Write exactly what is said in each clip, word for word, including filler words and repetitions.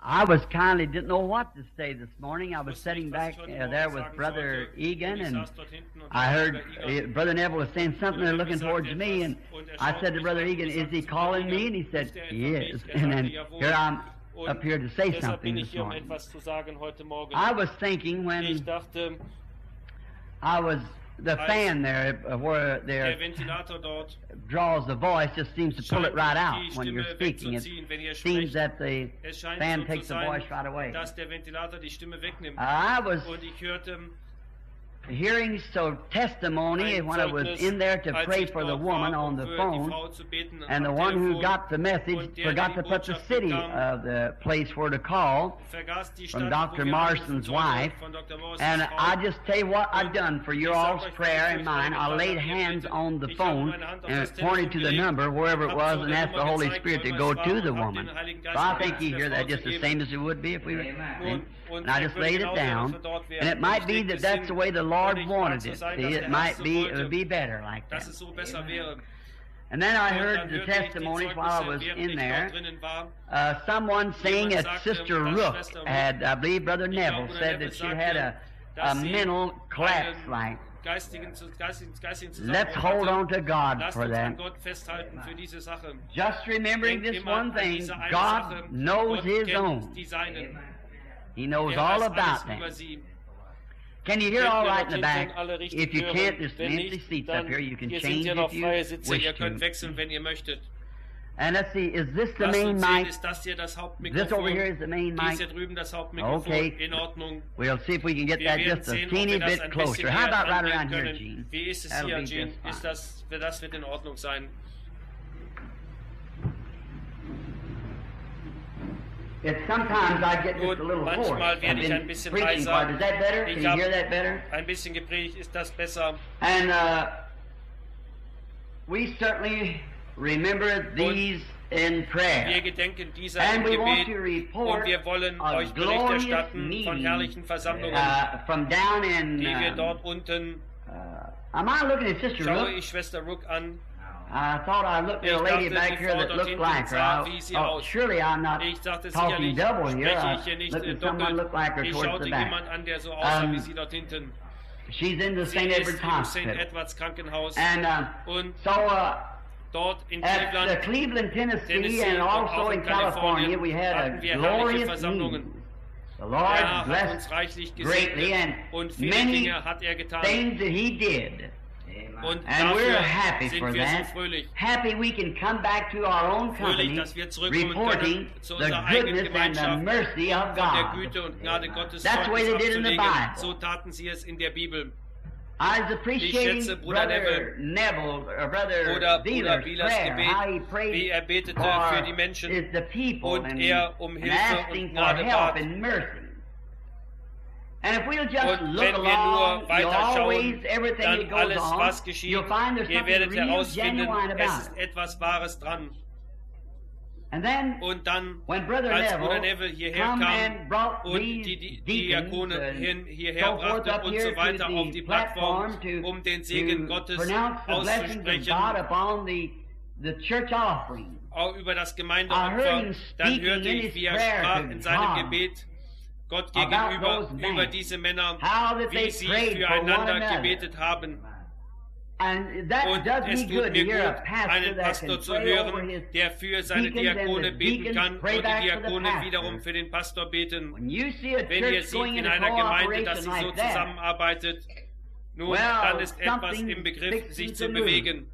I was kindly didn't know what to say this morning. I was sitting back uh, there with Brother Egan, and I heard uh, Brother Neville was saying something and looking towards me, and I said to Brother Egan, "Is he calling me?" And he said, "He is." And then here I'm up here to say something this morning. I was thinking when I was the fan there uh, where there draws the voice, just seems to pull it right out when you're speaking. It seems that the fan takes the voice right away. I was hearing so testimony when I was in there to pray for the woman on the phone, and the one who got the message forgot to put the city of the place where to call from Doctor Marston's wife. And I just tell you what I've done for your all's prayer and mine. I laid hands on the phone and pointed to the number wherever it was and asked the Holy Spirit to go to the woman. So I think you hear that just the same as it would be if we were. And, and I just laid it down, and it might be that that's the way the Lord wanted it. See, it might be, it would be better like that. And then I heard the testimonies while I was in there. Uh, someone saying that Sister Rook had, I believe Brother Neville said that she had a, a mental collapse like. Let's hold on to God for that. Just remembering this one thing, God knows His own. He knows all about that. Can you hear all right in the back? If you can't, there's empty seats up here. You can change if you wish to. And let's see, is this the main mic? This over here is the main mic? Okay. We'll see if we can get that just a teeny bit closer. How about right around here, Gene? That'll be just fine. It's sometimes I get just a little hoarse. I've been preaching part. Is that better? Can you hear that better? Ein bisschen gepredigt, ist das besser? And uh, we certainly remember these in prayer. Wir gedenken dieser And im we want Gebet to report und wir wollen a euch Bericht glorious erstatten meeting von herrlichen Versammlungen, uh, from down in. die wir Uh, dort unten. uh, am I looking at Sister Schaue Rook? ich Schwester Rook an. I thought I looked at a Ich lady dachte, back die here Frau that dort looked hinten like her. sah, I, wie sie oh, aus. surely I'm not Ich dachte talking sicherlich, double here. spreche I ich hier nicht looked äh, at someone looked like her doppelt. Ich towards schaute the back. jemand an, der so aussah Um, wie sie dort hinten. She's in the Sie Saint ist Edward's im Hospital. Saint Edwards Krankenhaus And uh, und so uh, dort in at the Cleveland, Cleveland, Tennessee, Tennessee and und also auch in in California, Kalifornien we had a hatten wir herrliche glorious Versammlungen. meeting. The Der Lord Herr hat uns blessed reichlich greatly, gesegnet and und viele many Dinge hat er getan. things that He did. Und And we're dafür happy sind for wir so that. fröhlich. Happy we can come back to our own Fröhlich, company, dass wir zurückkommen reporting können zu the unserer eigenen goodness and the Gemeinschaft mercy of von der God. Güte und Gnade Gottes That's the way they did in the abzulegen. Bible. So taten sie es in der Bibel. I was Ich appreciating schätze Bruder Brother Neville, or Brother Oder Bruder Beeler's Bielers prayer, how he Gebet, prayed wie er betete for für die Menschen is the people und and, er um and Hilfe asking und for Gnade help bat. and mercy. And if we'll just Und look wenn wir along, nur you'll always, weiterschauen, everything that dann goes alles, on, was geschieht, you'll find there's ihr something werdet real herausfinden, genuine es about ist it. etwas Wahres dran. And then, Und dann, when Brother als Neville Bruder Neville hierher come kam and brought und these die, die deacons Diakone and hin, hierher so forth brachte up und here so weiter to auf the die Plattform, platform to, um den Segen to Gottes pronounce the blessings of auszusprechen, God upon the, the church offering. auch über das I heard Gemeindeopfer, him dann speaking hörte in ich, his wie er prayer sprach to in seinem God Gebet Gott about gegenüber, those men, über diese Männer, how that they wie sie prayed for one füreinander another. gebetet haben. And that Und does es me tut good to mir hear a gut, pastor einen that Pastor can zu pray over hören, his der für seine deacons and Diakone the beten deacons kann pray und die back for the Diakone pastor. wiederum für den Pastor beten. When you see a Wenn ihr church seht going in into einer Gemeinde, dass cooperation sie so like that, zusammenarbeitet, nun, well, dann ist etwas something im Begriff, fixing sich to zu lose. bewegen.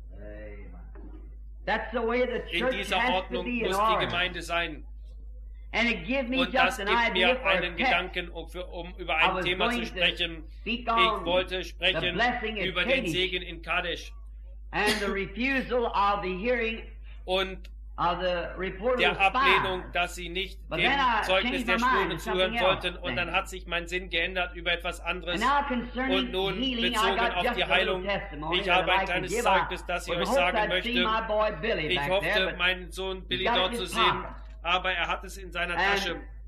That's the way the In church dieser has to Ordnung be in muss die order. Gemeinde sein. And it gives me Und das just an gibt idea mir for a einen text. Gedanken, um, für, um über I ein was Thema going zu to sprechen. speak Ich on wollte the sprechen blessing at über den Kadesh Segen in Kadesh and the refusal of the hearing und of the report of der the Ablehnung, spies. dass sie nicht But dem then I Zeugnis changed der my mind Spione to zuhören something else wollten. Und then. dann hat sich mein Sinn geändert über etwas anderes. And now concerning Und nun healing, I bezogen got auf just die a little Heilung. testimony Ich that habe I'd ein like to kleines give. Zeugnis, das ich I euch was sagen hoping I'd see möchte. my boy Billy Ich back hoffte, there, but meinen Sohn Billy got it dort in zu his sehen, pocket. aber er hat es in seiner And Tasche.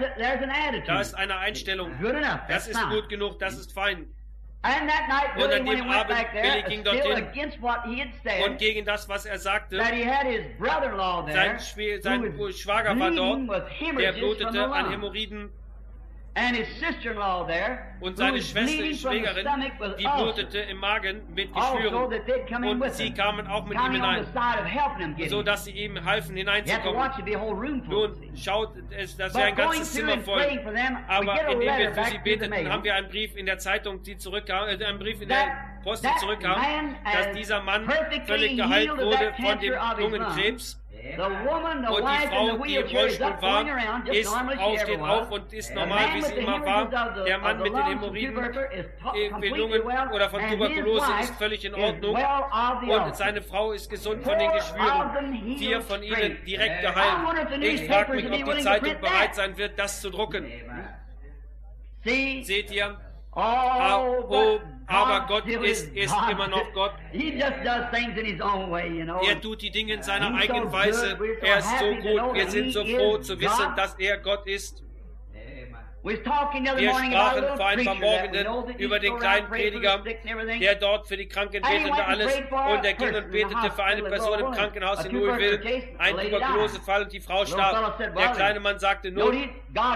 There's, a, there's an attitude. Da ist eine Einstellung. Good enough. Das That's ist fine. gut genug, das ist fein. And that night, Und Billy, an when dem he went Abend, back Billy there, ging still dorthin against what he had und said, gegen das, was er sagte, that he had his brother-in-law there, sein, Schwe who sein was Schwager war dort, bleeding with der hemorrhages from the blutete an lung. Hämorrhoiden, And his sister-in-law there, und who seine was Schwester, die bleeding from the Schwägerin, stomach with die ulcers. blutete im Magen mit Also, Geschwüren. that they'd come in Und with sie him, kamen auch mit ihm coming on hinein, the side of helping him get so him. dass sie ihm halfen You have to hineinzukommen. watch it, be a whole room full. Nun schaut es, das ist But ja ein going ganzes through Zimmer and voll. praying for them, we Aber get a indem wir letter für sie back through the beteten, mail haben wir einen Brief in der Zeitung, die zurückkam, äh, einen Brief in der that Posten zurückkam, dass dieser Mann völlig geheilt wurde von dem Lungenkrebs. Und die Frau, die im Rollstuhl war, ist aufsteht auf und ist normal, wie sie immer war. Der Mann mit den Hämorrhoiden, irgendwie Lungen oder von Tuberkulose ist völlig in Ordnung. Und seine Frau ist gesund von den Geschwüren. Vier von ihnen direkt geheilt. Ich frage mich, ob die Zeitung bereit sein wird, das zu drucken. Seht ihr? Oh, oh, aber Gott ist, ist immer noch Gott. Er tut die Dinge in seiner eigenen Weise. Er ist so gut. Wir sind so froh zu wissen, dass er Gott ist. Wir sprachen vor ein paar Morgen über den kleinen Prediger, der dort für die Kranken betete alles. Und er ging und betete für eine Person im Krankenhaus in Louisville, ein Tuberkulosefall, und die Frau starb. Der kleine Mann sagte nun, nun,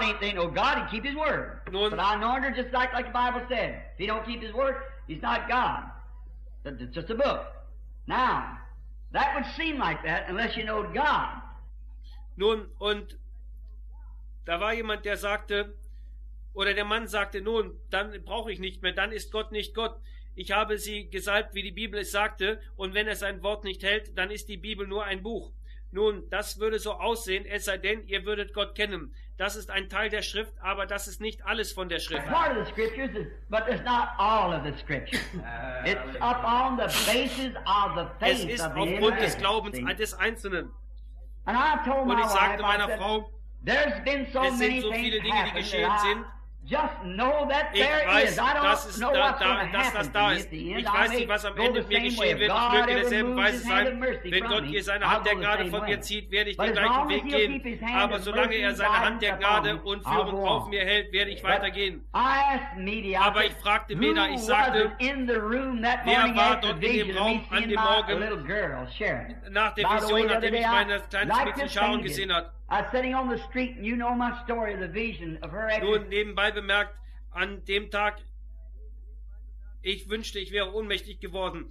nun, und da war jemand, der sagte, oder der Mann sagte, nun, dann brauche ich nicht mehr, dann ist Gott nicht Gott. Ich habe sie gesalbt, wie die Bibel es sagte, und wenn er sein Wort nicht hält, dann ist die Bibel nur ein Buch. Nun, das würde so aussehen, es sei denn, ihr würdet Gott kennen. Das ist ein Teil der Schrift, aber das ist nicht alles von der Schrift. Part of the scriptures, is, but it's not all of the scripture. It's upon the basis of the Es faith ist of the aufgrund des individual. Glaubens des Einzelnen. And I told Und my ich sagte wife, I meiner said, Frau, there's been so es sind many so things viele Dinge, die happen geschehen that I sind. just know that Ich there weiß, is. I don't dass, es know da, what's da, going to dass happen das to da me ist. at the end. Ich I weiß may nicht, was am go Ende the mir same way. geschehen If wird. Ich God möge ever derselben moves Weise his hand of sein. mercy Wenn from Gott me, hier seine I'll Hand der go the Gnade same von way. mir zieht, werde ich But den as gleichen long as Weg he'll keep gehen. his hand Aber of solange mercy er and seine Hand der guidance upon Gnade me, und I'll Führung go auf on. mir hält, werde ich But weitergehen. I asked Media, I Aber said, ich fragte who Meda, ich was sagte, it in the room that wer morning war after dort in dem vision of Raum me an seeing dem my Morgen little girl, Sharon? nach der By the way, Vision, the other nachdem day ich I meine kleines like Mädchen this Sharon thing gesehen did. hat? I was sitting on the street, and you know my story of the vision of her exit. Nun, nebenbei bemerkt, an dem Tag, ich wünschte, ich wäre ohnmächtig geworden.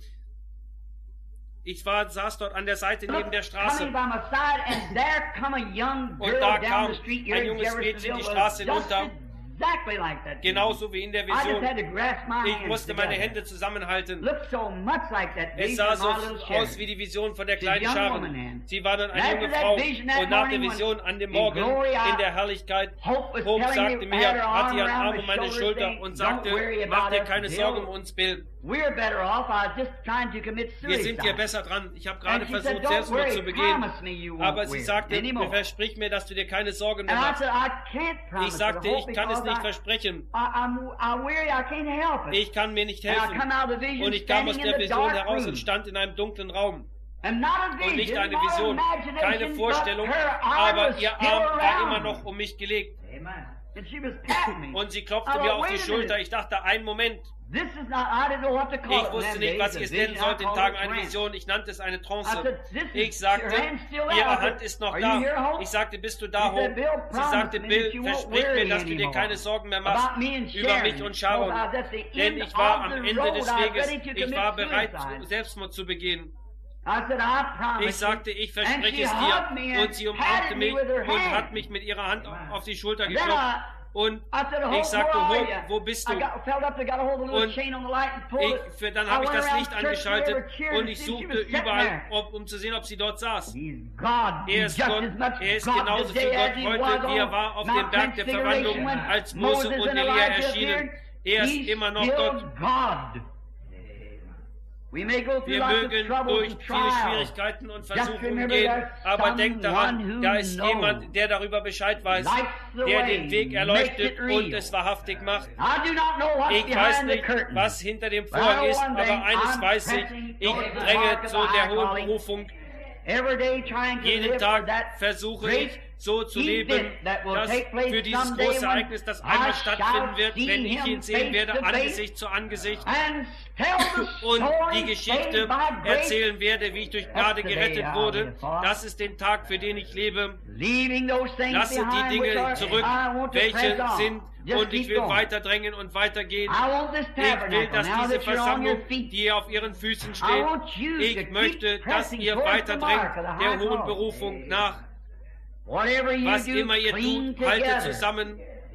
Ich war, saß dort an der Seite neben der Straße. Coming by my side, and there come a young Und girl da down kam the street ein here in junges Mädchen Jeffersonville, die was Straße just hinunter. exactly like that. Genauso wie in der I just Vision. had to grasp my Ich hands musste meine together. Hände zusammenhalten. Looked so much like that Es vision sah of so my little Sharon. aus wie die Vision von der She's a kleinen young woman Sharon. then. Sie war dann eine After junge that Frau. vision that Und nach der morning Vision an dem in Morgen glory, I- in der Herrlichkeit, Hope was Hope telling sagte me, mir, had her hatte arm ihren around Arm my um meine shoulder, Schulter saying, und "Don't sagte, worry mach about dir us, keine Bill. Sorgen um uns, Bill. We're better off. I was just trying to commit Wir sind hier suicide." besser dran. Ich habe gerade And she said, versucht, "Don't Selbstmord worry, zu begehen. promise me you won't Aber sie wear sagte, anymore." versprich mir, dass du dir keine Sorgen mehr And I machst. said, I can't promise Ich it, sagte, Hope, ich kann es because nicht I- versprechen. I, I'm, I'm weary, I can't help it. Ich kann mir nicht And I helfen. come out of the vision Und ich kam aus standing der in the Vision dark heraus room. und stand in einem dunklen Raum. And not a Und vision, nicht eine not Vision, imagination, keine but Vorstellung, her arm aber was ihr still Arm war around immer me. noch um mich gelegt. Amen. And she was patting me. Und sie klopfte I mir thought, auf die wait a Schulter. minute. Ich dachte, einen Moment. This is not, I didn't know what to call Ich it in wusste them nicht, days, was a ich es vision, nennen I sollte in called Tagen it a eine trance. Vision. Ich nannte es eine I Trance. said, "This is- Ich sagte, your hand's still there." ihre I said, Hand ist noch "Are da. you here, Hope?" Ich sagte, bist du da, He said, Hope? "Bill, Sie promise sagte, me Bill, that you won't versprich worry mir, dass du dir anymore keine Sorgen mehr about machst me and über Sharon, mich und Sharon. because I was at the Denn end ich war of am the Ende road. des I was Weges. ready to Ich commit war bereit, suicide. Selbstmord zu begehen. I said, "I promise Ich sagte, you." ich And verspreche she es hugged me dir. and Und sie patted umarmte me mich with her und hand. hat mich mit ihrer Hand auf die Schulter Then geklopft. I- Und I said, "Hope, ich sagte, where are Hope, you?" wo bist I du? got, felt up, I got a hold of the little Und chain on the light and pulled Ich, it. für, dann I habe ich went das around Licht church angeschaltet where they were und ich cheering, she suchte was sitting überall, there. ob, um zu sehen, ob sie dort saß. He's God. Er He's ist just Gott, as much er ist God genauso viel today as Gott he heute, was wie er on war auf Mount dem Berg der Transfiguration Verwandlung, when als Mose Moses und and Elia Elijah erschienen. appeared. Er ist He's immer noch still Gott. God. We may go through Wir lots of mögen troubles durch and viele trials. Schwierigkeiten und Just Versuchungen remember gehen, there's aber denkt daran, someone who da ist knows. jemand, der darüber Bescheid weiß, Lights the der way, den Weg makes erleuchtet it real. und es wahrhaftig macht. I do not know what's Ich weiß behind the nicht, curtain. was hinter dem But I Vorhang know ist, one thing, aber eines I'm weiß ich, pressing ich towards the dränge mark of zu the der high hohen calling. Berufung. Every day trying to Jeden live for Tag that versuche great ich, so zu leben, event that will dass take place für dieses someday große when Ereignis, das I einmal shall stattfinden wird, see wenn ich him ihn sehen face werde, to face Angesicht zu Angesicht, and tell the und story die Geschichte saved by grace. erzählen werde, wie ich durch Gnade That's the day gerettet I'll wurde. live for. Das ist der Tag, für den ich lebe. Leaving those things Lasse die behind which Dinge are, zurück, I want to press welche on. sind, Just und ich keep will going. weiter drängen und weitergehen. I want this Ich will, tabernacle, dass now diese that you're on your Versammlung, feet, die ihr auf ihren Füßen I steht, want you to ich keep möchte, dass pressing ihr towards weiter the mark of drängt the der high hohen call. Berufung nach. Whatever you Was do, immer ihr cling tut, haltet together. zusammen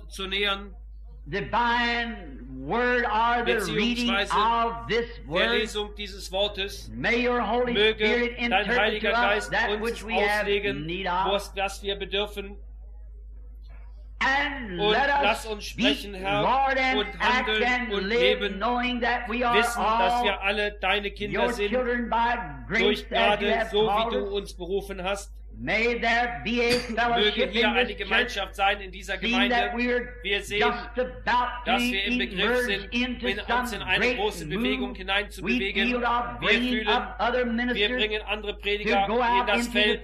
Wort zu nähern, divine word or the reading of this der word. Lesung dieses Wortes, May your Holy möge Spirit dein interpret Heiliger to us Geist that uns which we have auslegen, need of. was das wir bedürfen. Und lass uns sprechen, Herr, und handeln und leben, wissen, dass wir alle deine Kinder sind, durch Gnade, so wie du uns berufen hast. Möge hier eine Gemeinschaft sein in dieser Gemeinde. Wir sehen, dass wir im Begriff sind, in uns in eine große Bewegung hineinzubewegen. Wir fühlen, wir bringen andere Prediger in das Feld.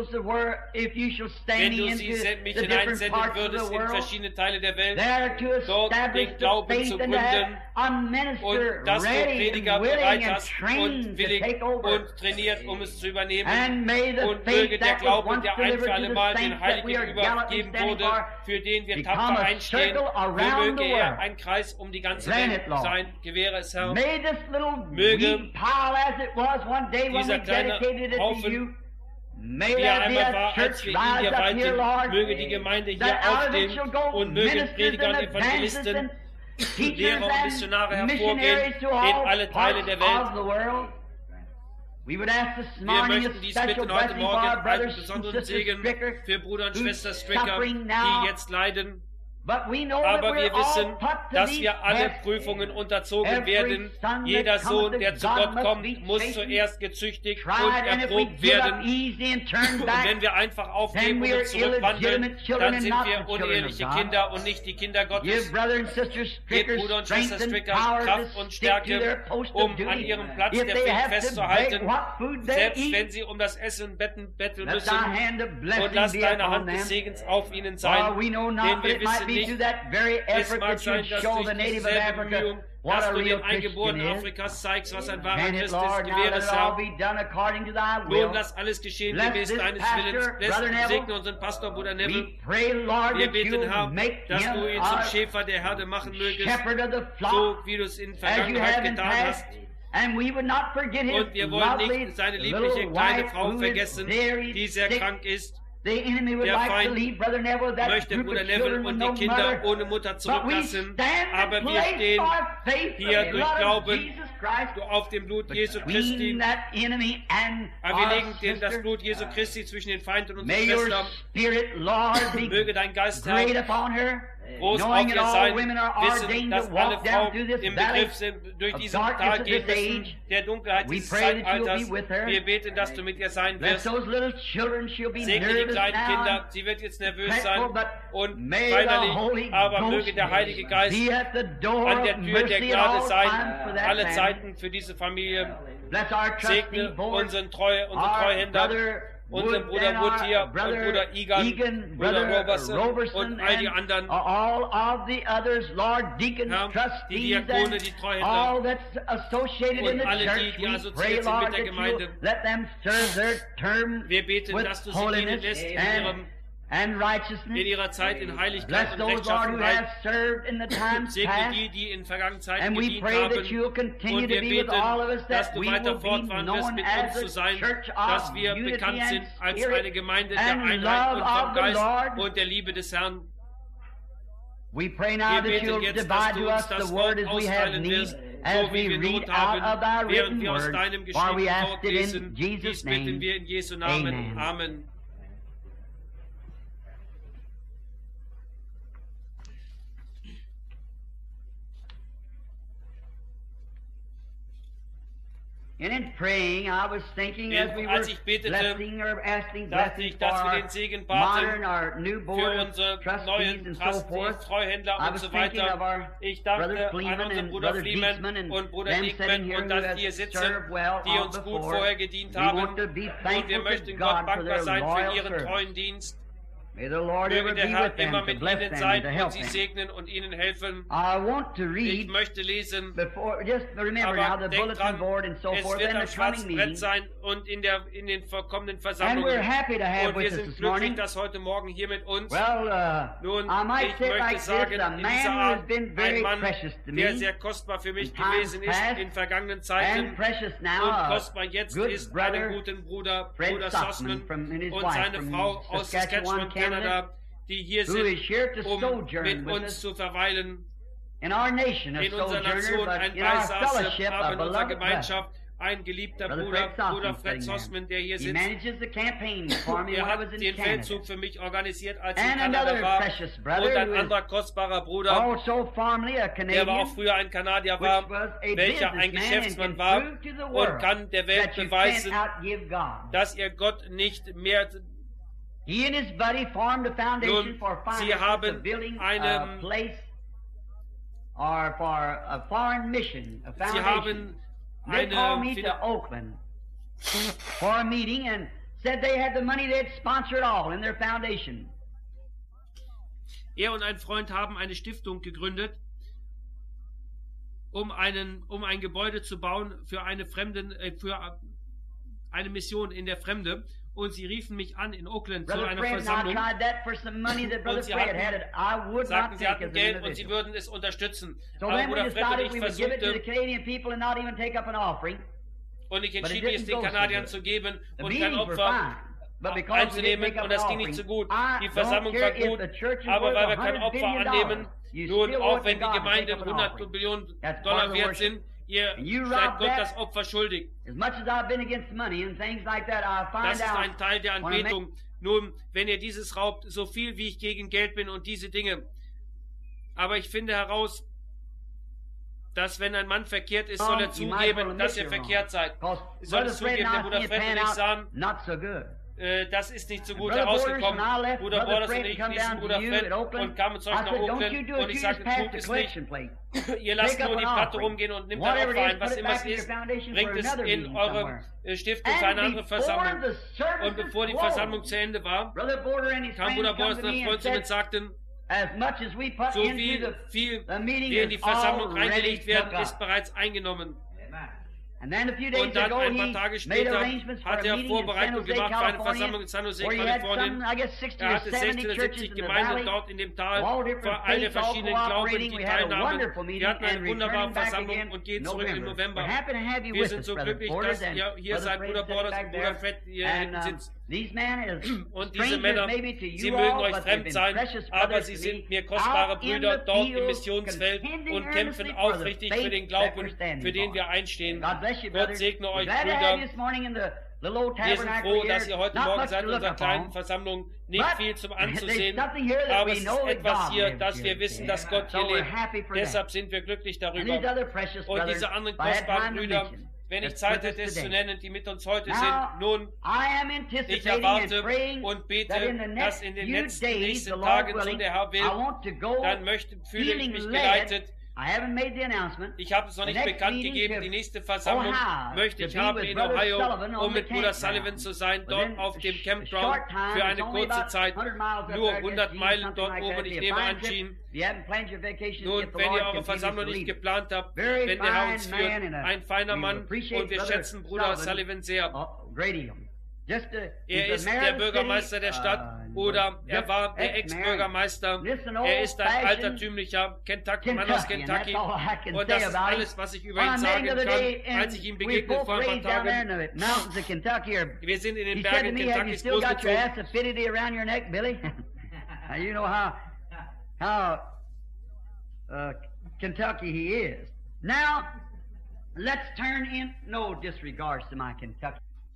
Wenn du sie mich hineinsenden würdest in verschiedene Teile der Welt, dort den Glauben zu gründen und dass du Prediger bereit hast und willig und trainiert, um es zu übernehmen. Und möge der Glauben, der ein für alle Mal den Heiligen übergeben wurde, für den wir tapfer einstehen, möge er ein Kreis um die ganze Welt sein. Gewähre es, Herr. Möge dieser kleine Haufen, wie er einmal war, als wir ihn hier weihten, möge die Gemeinde hier aufstehen und mögen Prediger und Evangelisten, Lehrer und Missionare hervorgehen in alle Teile der Welt. Wir möchten dies bitten heute Morgen einen besonderen Segen für Bruder und Schwester Stricker, die jetzt leiden. Aber wir wissen, dass wir alle Prüfungen unterzogen werden. Jeder Sohn, der zu Gott kommt, muss zuerst gezüchtigt und erprobt werden. Und wenn wir einfach aufgeben und zurückwandeln, dann sind wir uneheliche Kinder und nicht die Kinder Gottes. Gebt Bruder und Schwester Stricker Kraft und Stärke, um an ihrem Platz der Fehde festzuhalten, selbst wenn sie um das Essen betten, betteln müssen. Und lass deine Hand des Segens auf ihnen sein, denn wir wissen, nicht. Es mag sein, dass durch dieselbe Bemühung, dass du den Eingeborenen Afrikas zeigst, was ein wahrer Christ ist, gewähre es, Herr. Nun lass alles geschehen gemäß deines Willens. Lässt segne unseren Pastor, Bruder Neville. Wir beten, Herr, dass du ihn zum Schäfer der Herde machen mögest, so wie du es in Vergangenheit getan hast. Und wir wollen nicht seine liebliche kleine Frau vergessen, die sehr krank ist. Der Feind möchte Bruder Neville und die Kinder ohne Mutter zurücklassen, aber wir stehen hier durch Glauben auf dem Blut Jesu Christi. Aber wir legen den, das Blut Jesu Christi zwischen den Feind und unsere Schwester. Möge dein Geist, Herr, groß auf ihr sein, wissen, dass alle Frauen im Begriff sind, durch diesen Tag gehen müssen, der Dunkelheit des Zeitalters. Wir beten, dass du mit ihr sein wirst. Segne die kleinen Kinder, sie wird jetzt nervös sein und weinerlich, aber möge der Heilige Geist an der Tür der Gnade sein, alle Zeiten für diese Familie. Segne unseren Treu, unsere Treuhänder, unseren Bruder Wood hier und Bruder Egan, Egan Bruder Robertson, Robertson und all die anderen, all of the others, Lord, Deacons, Herr, die Diakone, die Treuhänder und alle die, die assoziiert sind mit der Gemeinde. Wir beten, dass du sie dienen lässt in ihrem in ihrer Zeit in Heiligkeit und Rechtschaffenheit. Segne die, die in vergangenen Zeiten gedient haben. Und wir beten, dass du weiter fortfahren wirst, mit uns zu sein, dass wir bekannt sind als eine Gemeinde der Einheit und vom Geist und der Liebe des Herrn. Wir beten jetzt, dass du uns das Wort austeilen wirst, so wie wir Not haben, während wir aus deinem geschriebenen Wort lesen. Dies bitten wir in Jesu Namen. Amen. And in praying, I was thinking as we were blessing or asking blessings for our modern, our newborn trustees and so forth, I was thinking of our Brother Fleeman and Brother Beesman and them sitting here who have served well all before. We want to be thankful to God for their loyal service. May the Lord ever be with them to bless them and to help them. Und ihnen helfen. I want to read, ich möchte lesen, before, just remember now the bulletin board and so forth, and the coming meeting. Sein und in der in den kommenden Versammlungen. And we're happy to have und wir with sind us this glücklich, morning. dass heute Morgen hier mit uns. Well, uh, Nun, I might ich say möchte like sagen, this, a in man dieser who has Art, been very ein Mann, precious to der me sehr kostbar für mich in times gewesen ist past, in vergangenen Zeiten and precious now, und a kostbar jetzt good ist brother, einen guten Bruder, Fred Bruder Sussman, Sussman from- and his und wife seine from Frau aus Saskatchewan, Saskatchewan, Kanada, die hier who is here sind, to um sojourn mit with uns us. zu verweilen. In our nation, a In unserer sojourner, Nation but ein in our Beisaße, fellowship, aber a in unserer beloved brother. Gemeinschaft ein geliebter Bruder, Bruder Fred Sossman, der hier sitzt. Er hat den Feldzug für mich organisiert, als ich in Kanada war. Und ein anderer kostbarer Bruder, der war auch früher ein Kanadier war, welcher ein Geschäftsmann war und kann der Welt beweisen, dass ihr Gott nicht mehr... Nun, sie haben eine... Or for a foreign mission, a Sie foundation. haben They called me eine to Oakland for a meeting and said they had the money, they'd sponsor it all in their foundation. Er und ein Freund haben eine Stiftung gegründet, um einen, um ein Gebäude zu bauen für eine Fremden, äh, für eine Mission in der Fremde. Und sie riefen mich an in Oakland zu einer Versammlung und sie hatten, sagten, sie hatten Geld und sie würden es unterstützen. Aber Bruder Fred und ich versuchte, und ich entschied mich, es den Kanadiern zu geben und kein Opfer einzunehmen, und das ging nicht so gut. Die Versammlung war gut, aber weil wir kein Opfer annehmen, nun, auch wenn die Gemeinden hundert Millionen Dollar wert sind, ihr seid Gott das Opfer schuldig. Das ist ein Teil der Anbetung. Nun, wenn ihr dieses raubt, so viel wie ich gegen Geld bin und diese Dinge. Aber ich finde heraus, dass wenn ein Mann verkehrt ist, soll er zugeben, dass ihr verkehrt seid. Ihr sollt es zugeben, der Bruder Fred und ich sahen, das ist nicht so gut herausgekommen. Bruder Borders und ich ließen Bruder Fred und kamen zurück nach Oakland und ich sagte, tut es nicht. Ihr lasst nur die Platte rumgehen und nehmt ein Opfer ein, was immer es ist, bringt es in eure Stiftung für eine andere Versammlung. Und bevor die Versammlung zu Ende war, kam Bruder Borders nach Freund zu mir und sagten, so viel, viel wie in die Versammlung reingelegt werden, ist bereits eingenommen. Und dann ein paar Tage später hat er Vorbereitung gemacht für eine Versammlung in San Jose, Kalifornien. Er hatte sechzig oder siebzig Gemeinden dort in dem Tal, für alle verschiedenen Glauben, die teilnahmen. Wir hatten eine wunderbare Versammlung und gehen zurück im November. Wir sind so glücklich, dass ihr hier seid, Bruder Borders und Bruder Fred hier hinten sitzt. Und diese Männer, sie mögen euch fremd sein, aber sie sind mir kostbare Brüder dort im Missionsfeld und kämpfen aufrichtig für den Glauben, für den wir einstehen. Gott segne euch, Brüder. Wir sind froh, dass ihr heute Morgen seid in unserer kleinen Versammlung nicht viel zum Anzusehen, aber es ist etwas hier, dass wir wissen, dass Gott hier lebt. Deshalb sind wir glücklich darüber. Und diese anderen kostbaren Brüder, wenn ich Zeit hätte, es zu nennen, die mit uns heute sind, nun, ich erwarte und bete, dass in den letzten nächsten Tagen, so der Herr will, dann möchte, fühle ich mich geleitet. Ich habe es noch nicht bekannt gegeben. Die nächste Versammlung möchte ich haben in Ohio, um mit Bruder Sullivan zu sein, dort auf dem Campground für eine kurze Zeit, nur hundert Meilen dort oben. Ich nehme an, Gene. Nun, wenn ihr eure Versammlung nicht geplant habt, wenn der Herr uns führt, ein feiner Mann, und wir schätzen Bruder Sullivan sehr. Er ist der Bürgermeister der Stadt oder er war der Ex-Bürgermeister. Er ist ein altertümlicher Kentucky, Mann aus Kentucky. Und das ist alles, was ich über ihn sagen kann, als ich ihm begegnet vor ein paar Tagen. Wir sind in den Bergen Kentuckys großgezogen. You know how, how uh, Kentucky he is. Now, let's turn in, no disregards to my Kentucky.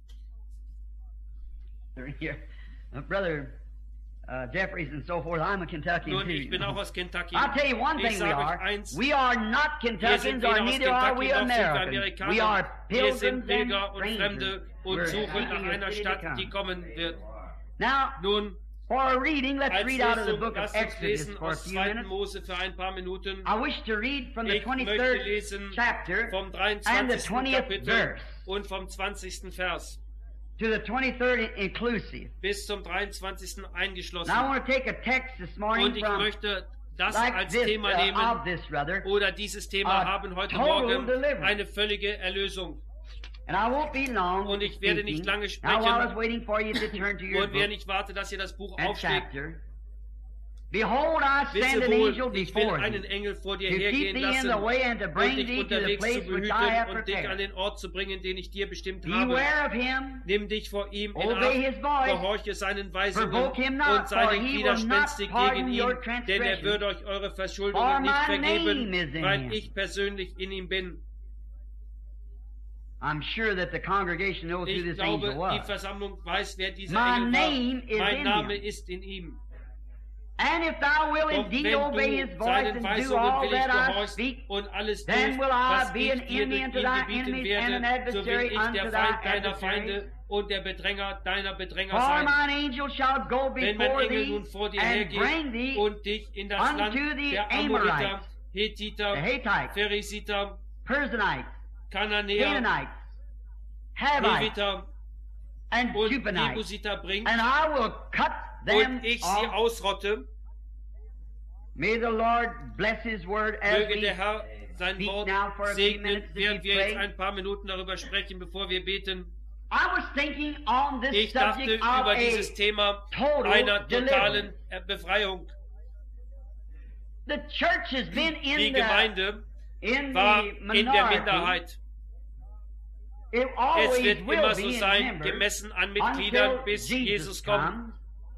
Here, uh, brother uh, Jeffries and so forth. I'm a Kentuckian Nun, too. ich bin auch aus Kentucky. I'll tell you one thing: ich we are. Eins, we are not Kentuckians, or neither are we Americans. We are pilgrims and strangers. Und suchen nach einer Stadt, die kommen wird. Now, nun, for a reading, let's read out of the book of Exodus for a few minutes. Mose für ein paar Minuten. I wish to read from the twenty-third chapter vom and the twentieth Kapitel verse. Und vom zwanzigsten Vers. To the twenty-third inclusive. Bis zum dreiundzwanzigsten eingeschlossen. Now I want to take a text this morning Und ich from möchte das like als this, Thema uh, nehmen, of this, rather, oder dieses Thema uh, haben heute total Morgen deliverance. eine völlige Erlösung. And I won't be long Und ich werde speaking. nicht lange Now, while I was sprechen. waiting for you to turn to your Und wer book nicht warte, dass ihr das Buch and aufschlägt, chapter, behold, I stand wisse an wohl, angel ich will before einen thee, Engel vor dir to keep hergehen thee in lassen the way and to und bring dich thee to the unterwegs zu place which I have behüten und dich an prepared. den Ort zu bringen, den ich dir bestimmt habe. Beware of him, Nimm dich vor ihm in obey Acht, his voice, gehorche seinen Weisungen provoke him not, und sei for nicht he will not widerspenstig pardon gegen your ihn, denn er transgressions, würde euch eure for Verschuldungen nicht my name vergeben, is in weil him. ich persönlich in ihm bin. I'm sure that the congregation knows who Ich this glaube, angel was. die Versammlung weiß, wer dieser My Engel name war. is Mein in Name him. ist in ihm. And if thou will Doch indeed wenn obey du his voice seinen and do Weisungen all willig that I gehorchst speak, und alles then tust, will I was be ich an dir enemy durch unto ihn thy gebieten enemies and an werde, so will adversary ich der unto thy Feind deiner adversaries. Feinde und der Bedränger deiner Bedränger For sein. mine angel shall go Wenn mein before Engel thee nun vor dir and bring hergeht thee und dich in das unto Land the der Amorites, Amoriter, Hethiter, the Hittites, Pheresiter, Perizzites, Kananäer, Canaanites, Havites, Leviter and und Jebusite, Jebusiter bringt and I will cut them und ich sie off. ausrotte. May the Lord bless His word as Möge we der Herr sein speak Wort now for a few segnen, minutes as während we wir jetzt pray. ein paar Minuten darüber sprechen, bevor wir beten. I was thinking on this Ich dachte subject of über a dieses Thema total einer totalen deliverance. Befreiung. The church has been Die in the Gemeinde in war the in der minority. Minderheit. It Es always wird will immer be so in sein, members gemessen an until Mitgliedern, bis Jesus Jesus kommt. comes.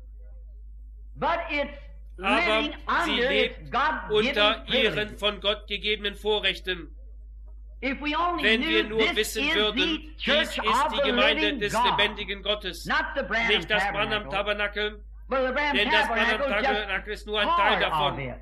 But it's Aber living sie under lebt its God-given unter ihren privilege. von Gott gegebenen Vorrechten. If we only Wenn wir knew nur this wissen is würden, the dies church ist of die the Gemeinde living des God, lebendigen Gottes, not the Branham nicht das Branham Tabernacle, Tabernakel, but the Branham denn das Branham Tabernacle is Tabernakel ist nur ein just Teil part of davon. it.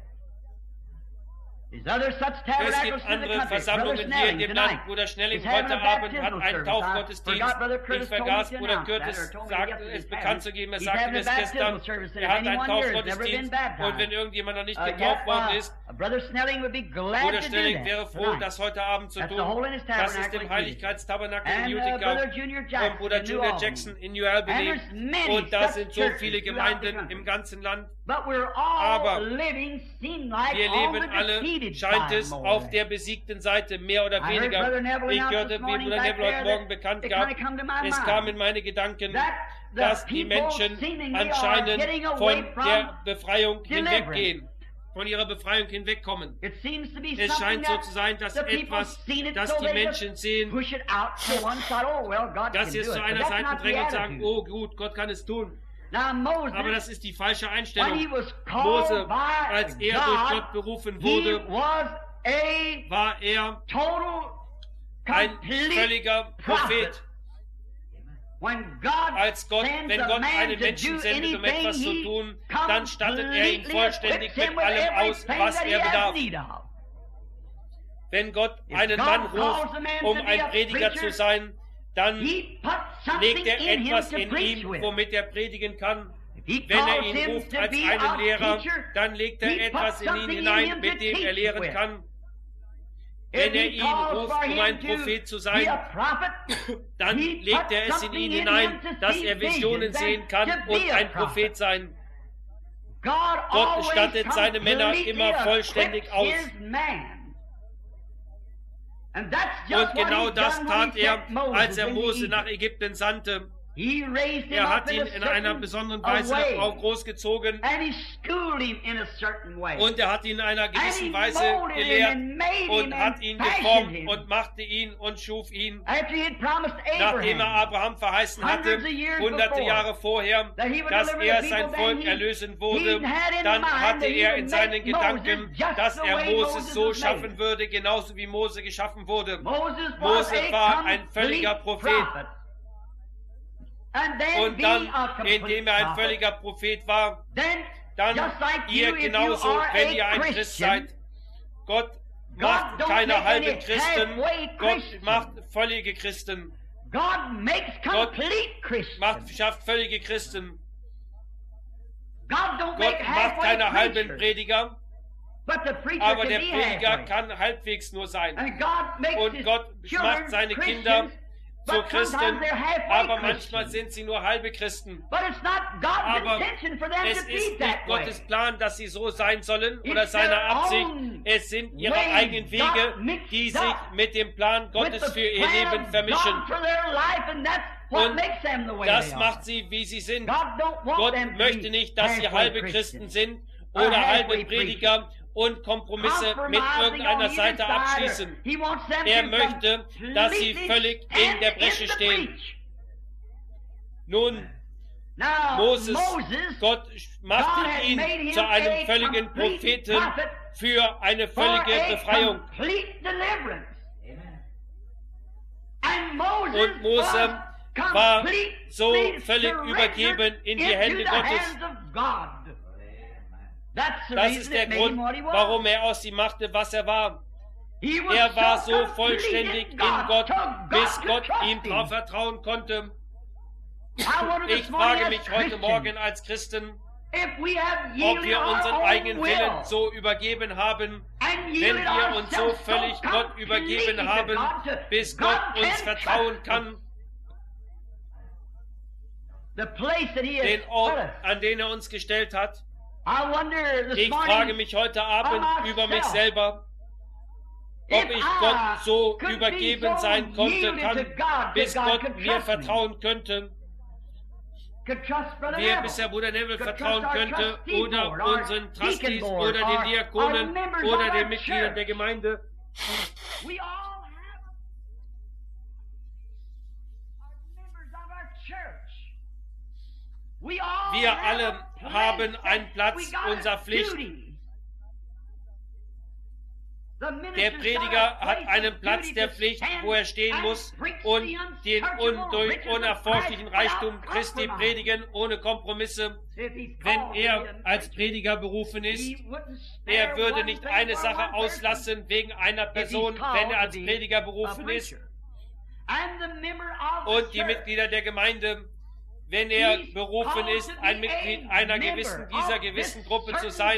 There's other such Es tabernacles gibt in the andere country. Brother Versammlungen hier in Snelling dem tonight Land. Bruder Schnelling is having heute a Abend hat baptismal einen service. I Taufgottesdienst. forgot Brother Ich Curtis told me vergaß, to Bruder announce that, Curtis or told me sagte, yesterday es he's bekannt having- zu geben. Er he's sagte having mir a es gestern. baptismal service in Er hat einen anyone years, never been Taufgottesdienst. baptized. Und wenn irgendjemand noch nicht Uh, getauft yet, worden uh, ist, Brother Snelling would be glad Bruder to do Schnelling that wäre froh, tonight. das heute Abend zu That's the tun. Holiness Das ist Tabernacle im in Heiligkeitstabernakel in And, uh, Utica Brother Junior Jackson und Bruder in New Junior Albany. Jackson in New Albany. And there's many Und da such sind so churches viele throughout the Gemeinden country. im ganzen Land. But we're all Aber living, seem like, Wir on leben the alle, defeated scheint side es, more auf than. der besiegten Seite, mehr oder I heard weniger. Brother Neville Ich announce hörte, this wie morning Bruder back Neville heute there Morgen that bekannt it gab, kinda come to my es mind kam in meine Gedanken, that the dass die people Menschen seemingly are anscheinend getting away von from der Befreiung deliverance. hinweggehen, von ihrer Befreiung hinwegkommen. It seems to be Es something scheint so that zu sein, dass the people etwas, seen it dass so die they Menschen just sehen, push it out to one side. Oh well, God dass can sie es do zu it. einer But that's Seite not the drängen und sagen, attitude. oh gut, Gott kann es tun. Now Moses, Aber das ist die falsche when he Einstellung. was called Mose, by als er durch God, Gott berufen he wurde, was a war er total, ein complete völliger Prophet. When God Als Gott, sends wenn a Gott man einen to Menschen do sendet, um anything, etwas zu he tun, dann stattet er ihn completely vollständig equips him mit with allem aus, everything was that he er has bedarf. need of. Wenn Gott If einen God Mann calls ruft, a man um to be ein a Prediger preacher, zu sein, dann He put something legt er in him etwas to in preach ihm, with. womit er predigen kann. If he Wenn er calls ihn him ruft to als be a einen Lehrer, teacher, dann legt er he etwas puts in ihn something in hinein, him mit to dem er teach lehren with. kann. If Wenn er he ihn calls ruft, for um him ein to Prophet zu be sein, a prophet, dann he legt er puts es in something ihn in hinein, him to dass see er Visionen visions sehen and kann to und be a ein prophet. Prophet sein. God Gott always stattet seine Männer completely immer vollständig equips aus. his man. And that's just Und genau what he das done tat when he er, sent Moses als er into Mose Egypt. nach Ägypten sandte. He raised him Er up hat in ihn a in einer certain besonderen Weise way, auch großgezogen and he schooled him in a certain way. und er hat ihn in einer gewissen And he Weise molded him gelehrt and made him und hat and ihn fashioned geformt him. und machte ihn und schuf ihn, After he had promised nachdem er Abraham Abraham verheißen hatte, hundreds of years hunderte before, Jahre vorher, that he would dass deliver er the sein people, Volk then he- erlösen würde, he had in dann mind hatte that he er would in seinen make Gedanken, Moses just dass the er way Moses Moses so was made. schaffen würde, genauso wie Mose geschaffen wurde. Moses was Mose a war ein complete völliger Prophet. prophet. And then Und being dann, a complete indem er ein prophet, völliger Prophet war, then dann just like ihr you, if you genauso, are wenn a ihr ein Christ Christian, seid. Gott God macht don't keine make halben any Christen, halfway Gott Christians. macht völlige Christen, God makes Gott complete Christians. macht, schafft völlige Christen. God don't Gott make macht halfway keine halben preachers, Prediger, but the preacher aber can der be Prediger halfway. kann halbwegs nur sein. And God makes Und his Gott children macht seine Christians, Kinder zu but Christen, sometimes they're halfway aber manchmal Christians. sind sie nur halbe Christen. But it's not God's Aber intention for them es to be ist that nicht way. Gottes Plan, dass sie so sein sollen oder It's seine their Absicht. own Es sind ihre ways eigenen Wege, God mixed die up sich mit dem Plan With Gottes the für ihr plan Leben of vermischen. God for their life, and that's what Und makes them the way das they are. macht sie, wie sie sind. God don't want Gott them to möchte be nicht, dass sie halfway halbe Christen Christians. sind Or oder halbe halfway Prediger und Kompromisse mit Compromising irgendeiner on either Seite side, or abschließen. he wants them Er to möchte, dass sie completely völlig in stand der Bresche in the stehen. breach. Nun, Now, Moses, Moses, Gott God machte had ihn made him zu einem a völligen complete Propheten prophet für eine for völlige a Befreiung. complete deliverance. Und Mose war so völlig übergeben in die Hände Gottes. Das ist der Grund, warum er aus ihm machte, was er war. Er war so vollständig in Gott, bis Gott ihm darauf vertrauen konnte. Ich frage mich heute Morgen als Christen, ob wir unseren eigenen Willen so übergeben haben, wenn wir uns so völlig Gott übergeben haben, bis Gott uns vertrauen kann, den Ort, an den er uns gestellt hat. Ich frage mich heute Abend über mich selber, ob ich Gott so übergeben sein konnte, kann, bis Gott mir vertrauen könnte, wie er bisher Bruder Neville vertrauen könnte, oder unseren Trustees, oder den Diakonen, oder den Mitgliedern der Gemeinde. Wir alle haben einen Platz unserer Pflicht. Der Prediger hat einen Platz der Pflicht, wo er stehen muss und den undurch unerforschlichen Reichtum Christi predigen, ohne Kompromisse. Wenn er als Prediger berufen ist, er würde nicht eine Sache auslassen wegen einer Person, wenn er als Prediger berufen ist. Und die Mitglieder der Gemeinde, wenn er berufen ist, ein Mitglied einer gewissen, dieser gewissen Gruppe zu sein,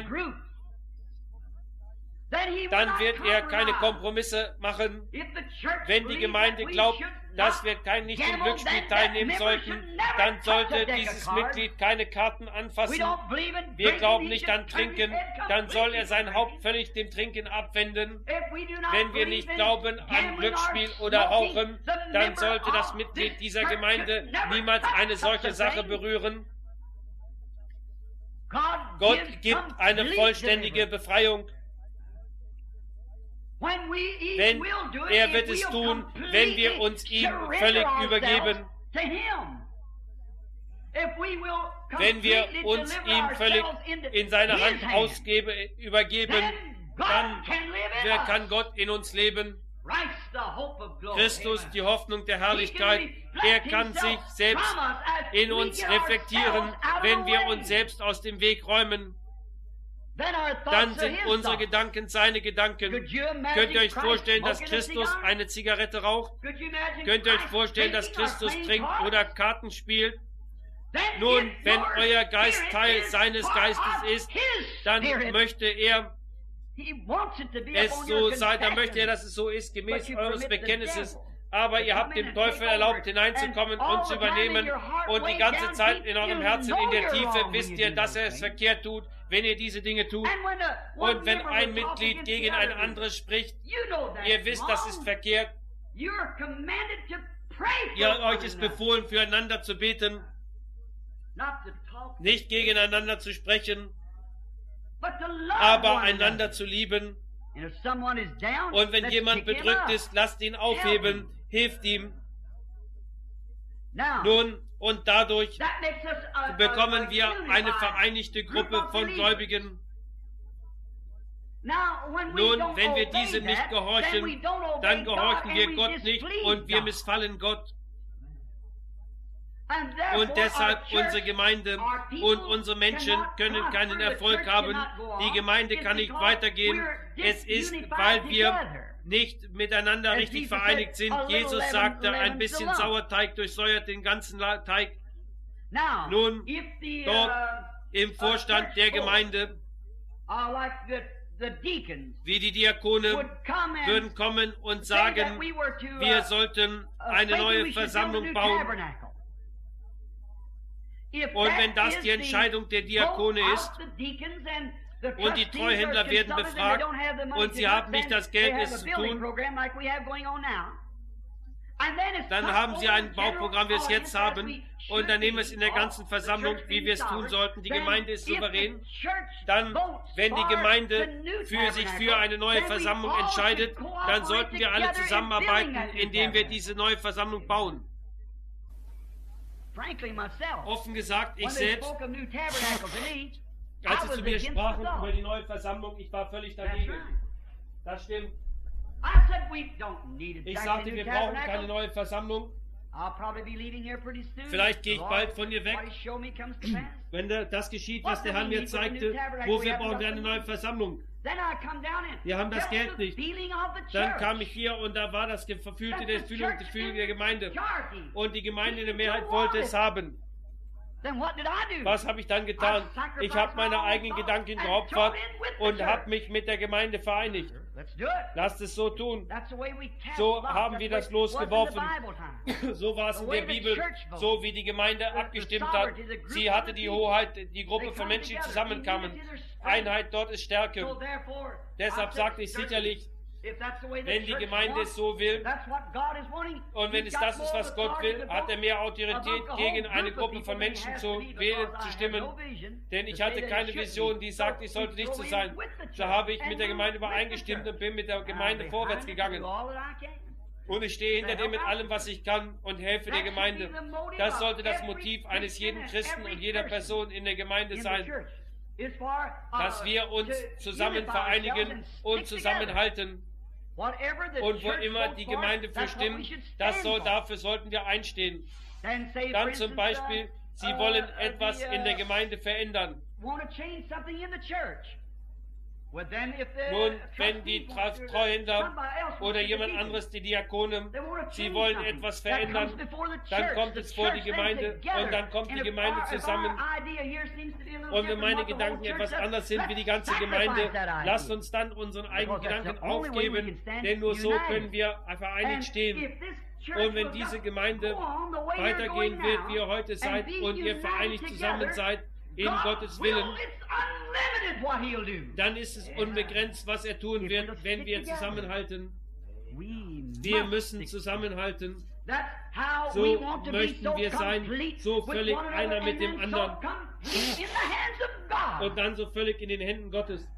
dann wird er keine Kompromisse machen. Wenn die Gemeinde glaubt, dass wir kein, nicht im Glücksspiel teilnehmen sollten, dann sollte dieses Mitglied keine Karten anfassen. Wir glauben nicht an Trinken, dann soll er sein Haupt völlig dem Trinken abwenden. Wenn wir nicht glauben an Glücksspiel oder Rauchen, dann sollte das Mitglied dieser Gemeinde niemals eine solche Sache berühren. Gott gibt eine vollständige Befreiung. Wenn er wird es tun, wenn wir uns ihm völlig übergeben. Wenn wir uns ihm völlig in seine Hand ausgebe, übergeben, dann wer kann Gott in uns leben? Christus, die Hoffnung der Herrlichkeit. Er kann sich selbst in uns reflektieren, wenn wir uns selbst aus dem Weg räumen. Dann sind unsere Gedanken seine Gedanken. Könnt ihr euch vorstellen, dass Christus eine Zigarette raucht? Könnt ihr euch vorstellen, dass Christus trinkt oder Karten spielt? Nun, wenn euer Geist Teil seines Geistes ist, dann möchte er es so sein, dann möchte er, dass es so ist, gemäß eures Bekenntnisses. Aber ihr habt dem Teufel erlaubt, hineinzukommen und zu übernehmen. Und die ganze Zeit in eurem Herzen, in der Tiefe, wisst ihr, dass er es verkehrt tut, wenn ihr diese Dinge tut. Und wenn ein Mitglied gegen ein anderes spricht, ihr wisst, das ist verkehrt. Ihr euch ist befohlen, füreinander zu beten, nicht gegeneinander zu sprechen, aber einander zu lieben. Und wenn jemand bedrückt ist, lasst ihn aufheben, hilft ihm. Nun, und dadurch bekommen wir eine vereinigte Gruppe von Gläubigen. Nun, wenn wir diesem nicht gehorchen, dann gehorchen wir Gott nicht und wir missfallen Gott. Und deshalb unsere Gemeinde und unsere Menschen können keinen Erfolg haben. Die Gemeinde kann nicht weitergehen. Es ist, weil wir nicht miteinander richtig vereinigt sind. Jesus sagte, ein bisschen Sauerteig durchsäuert den ganzen Teig. Nun, dort im Vorstand der Gemeinde, wie die Diakone, würden kommen und sagen, wir sollten eine neue Versammlung bauen. Und wenn das die Entscheidung der Diakone ist und die Treuhänder werden befragt und sie haben nicht das Geld, es zu tun, dann haben sie ein Bauprogramm, wie wir es jetzt haben, und dann nehmen wir es in der ganzen Versammlung, wie wir es tun sollten. Die Gemeinde ist souverän. Dann, wenn die Gemeinde für sich für eine neue Versammlung entscheidet, dann sollten wir alle zusammenarbeiten, indem wir diese neue Versammlung bauen. Offen gesagt, ich selbst, als sie zu mir sprachen über die neue Versammlung, ich war völlig dagegen. Das stimmt. Ich sagte, wir brauchen keine neue Versammlung. Vielleicht gehe ich bald von hier weg, wenn das geschieht, was der Herr mir zeigte. Wofür brauchen wir eine neue Versammlung? Wir haben das Geld nicht. Dann kam ich hier und da war das verfühlte der Fühlung, die Fühlung der Gemeinde. Und die Gemeinde in der Mehrheit wollte es haben. Was habe ich dann getan? Ich habe meine eigenen Gedanken geopfert und habe mich mit der Gemeinde vereinigt. Lasst es so tun. So haben wir das losgeworfen. So war es in der Bibel, so wie die Gemeinde abgestimmt hat. Sie hatte die Hoheit, die Gruppe von Menschen, die zusammenkamen. Einheit, dort ist Stärke. Deshalb sagte ich sicherlich, wenn die Gemeinde es so will und wenn es das ist, was Gott will, hat er mehr Autorität, gegen eine Gruppe von Menschen zu wählen, zu stimmen. Denn ich hatte keine Vision, die sagt, ich sollte nicht so sein. So habe ich mit der Gemeinde übereingestimmt und bin mit der Gemeinde vorwärts gegangen. Und ich stehe hinter dem mit allem, was ich kann und helfe der Gemeinde. Das sollte das Motiv eines jeden Christen und jeder Person in der Gemeinde sein, dass wir uns zusammen vereinigen und zusammenhalten. Und wo immer die Gemeinde für stimmt, das soll, dafür sollten wir einstehen. Dann zum Beispiel, sie wollen etwas in der Gemeinde verändern. Nun, wenn die Treuhänder oder jemand anderes, die Diakone, sie wollen etwas verändern, dann kommt es vor die Gemeinde und dann kommt die Gemeinde zusammen. Und wenn meine Gedanken etwas anders sind wie die ganze Gemeinde, lasst uns dann unseren eigenen Gedanken aufgeben, denn nur so können wir vereinigt stehen. Und wenn diese Gemeinde weitergehen wird, wie ihr heute seid und ihr vereinigt zusammen seid, in Gottes Willen, dann ist es unbegrenzt, was er tun wird, wenn wir zusammenhalten. Wir müssen zusammenhalten. So möchten wir sein, so völlig einer mit dem anderen. Und dann so völlig in den Händen Gottes.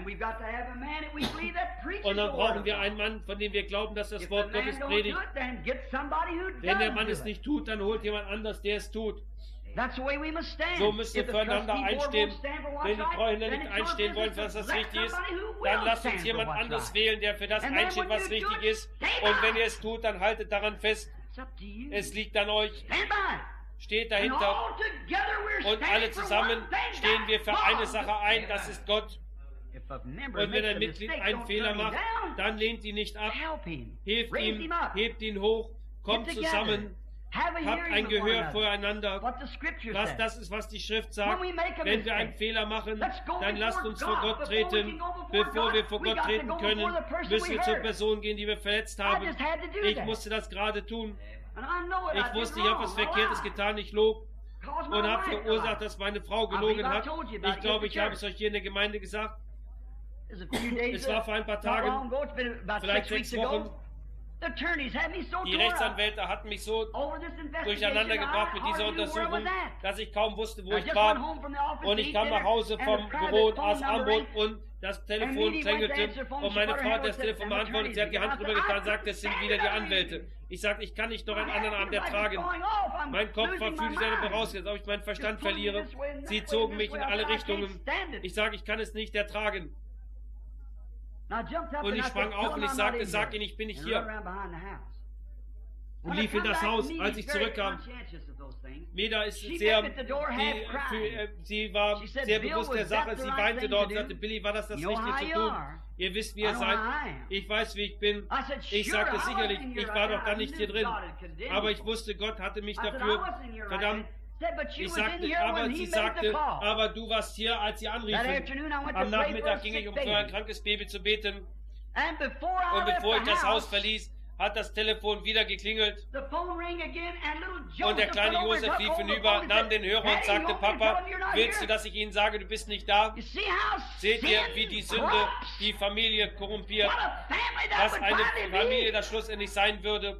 Und dann brauchen wir einen Mann, von dem wir glauben, dass das Wort Gottes predigt. Wenn der Mann es nicht tut, dann holt jemand anders, der es tut. So müsst ihr füreinander einstehen. Wenn die Treuhänder nicht einstehen wollen, was das richtig ist, dann lasst uns jemand anderes wählen, der für das einsteht, was richtig ist. Und wenn ihr es tut, dann haltet daran fest. Es liegt an euch. Steht dahinter. Und alle zusammen stehen wir für eine Sache ein, das ist Gott. Und wenn ein Mitglied einen Fehler macht, dann lehnt ihn nicht ab. Hilft ihm, hebt ihn hoch, kommt zusammen. Habt ein Gehör voreinander, was das ist, was die Schrift sagt. Wenn wir einen Fehler machen, dann lasst uns vor Gott treten. Bevor wir vor Gott treten können, müssen wir zur Person gehen, die wir verletzt haben. Ich musste das gerade tun. Ich wusste, ich habe was Verkehrtes getan, ich log und habe verursacht, dass meine Frau gelogen hat. Ich glaube, ich habe es euch hier in der Gemeinde gesagt. Es war vor ein paar Tagen, vielleicht sechs Wochen. Die Rechtsanwälte hatten mich so durcheinander gebracht mit dieser Untersuchung, dass ich kaum wusste, wo ich war. Und ich kam nach Hause vom Büro und aß Abendbrot und das Telefon klingelte und meine Frau hat das Telefon beantwortet. Sie hat die Hand drüber getan und sagte, es sind wieder die Anwälte. Ich sagte, ich kann nicht noch einen anderen Abend ertragen. Mein Kopf war fühlte sich einfach raus, als ob ich meinen Verstand verliere. Sie zogen mich in alle Richtungen. Ich sage, ich kann es nicht ertragen. Und ich sprang auf und ich sagte, sag ihnen, ich bin nicht hier. Und lief in das Haus, als ich zurückkam. Meda ist sehr, die, für, sie war sehr bewusst der Sache, sie weinte dort und sagte, Billy, war das das Richtige zu tun? Ihr wisst, wie ihr seid. Ich weiß, wie ich bin. Ich sagte sicherlich, ich war doch gar nicht hier drin. Aber ich wusste, Gott hatte mich dafür verdammt. Ich sagte, aber sie sagte, aber du warst hier, als sie anriefen. Am Nachmittag ging ich, um für ein krankes Baby zu beten. Und bevor ich das Haus verließ, hat das Telefon wieder geklingelt. Und der kleine Josef lief hinüber, nahm den Hörer und sagte, Papa, willst du, dass ich Ihnen sage, du bist nicht da? Seht ihr, wie die Sünde die Familie korrumpiert? Was eine Familie das schlussendlich sein würde.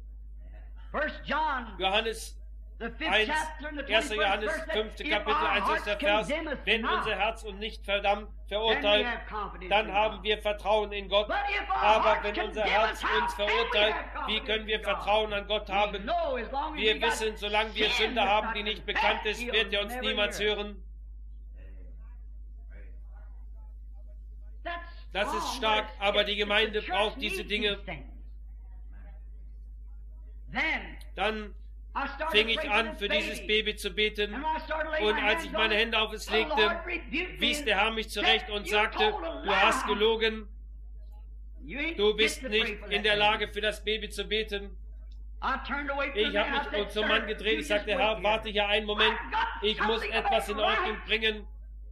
Johannes eins, erster Johannes, fünfte Kapitel, einzigster Vers. Wenn unser Herz uns nicht verdammt, verurteilt, dann haben wir Vertrauen in Gott. Aber wenn unser Herz uns verurteilt, wie können wir Vertrauen an Gott haben? Wir wissen, solange wir Sünde haben, die nicht bekannt ist, wird er uns niemals hören. Das ist stark, aber die Gemeinde braucht diese Dinge. Dann fing ich an, für dieses Baby zu beten, und als ich meine Hände auf es legte, wies der Herr mich zurecht und sagte, du hast gelogen, du bist nicht in der Lage, für das Baby zu beten. Ich habe mich zum Mann gedreht, ich sagte, Herr, warte hier einen Moment, ich muss etwas in Ordnung bringen.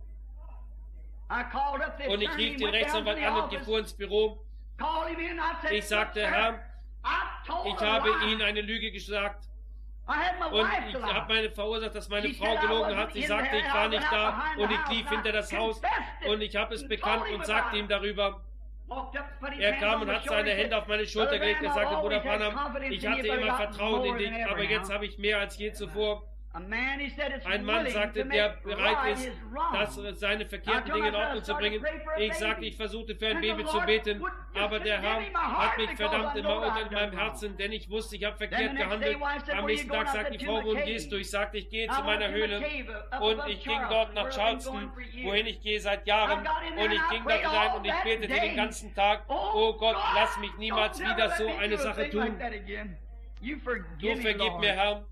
Und ich rief den Rechtsanwalt an und fuhr ins Büro. Ich sagte, Herr, ich habe Ihnen eine Lüge gesagt. Und ich habe meine verursacht, dass meine Frau gelogen hat. Sie sagte, ich war nicht da, und ich lief hinter das Haus und ich habe es bekannt und sagte ihm darüber. Er kam und hat seine Hände auf meine Schulter gelegt. Er sagte, Bruder Branham, ich hatte immer Vertrauen in dich, aber jetzt habe ich mehr als je zuvor. Ein Mann sagte, der bereit ist, das, seine verkehrten Dinge in Ordnung zu bringen. Ich sagte, ich versuchte für ein Baby zu beten, aber der Herr hat mich verdammt immer unter meinem Herzen, denn ich wusste, ich habe verkehrt gehandelt. Am nächsten Tag sagte die Frau, wohin gehst du? Ich sagte, ich gehe zu meiner Höhle, und ich ging dort nach Charleston, wohin ich gehe seit Jahren, und ich ging dort hinein und ich betete den ganzen Tag, oh Gott, lass mich niemals wieder so eine Sache tun. Du vergib mir, Herr.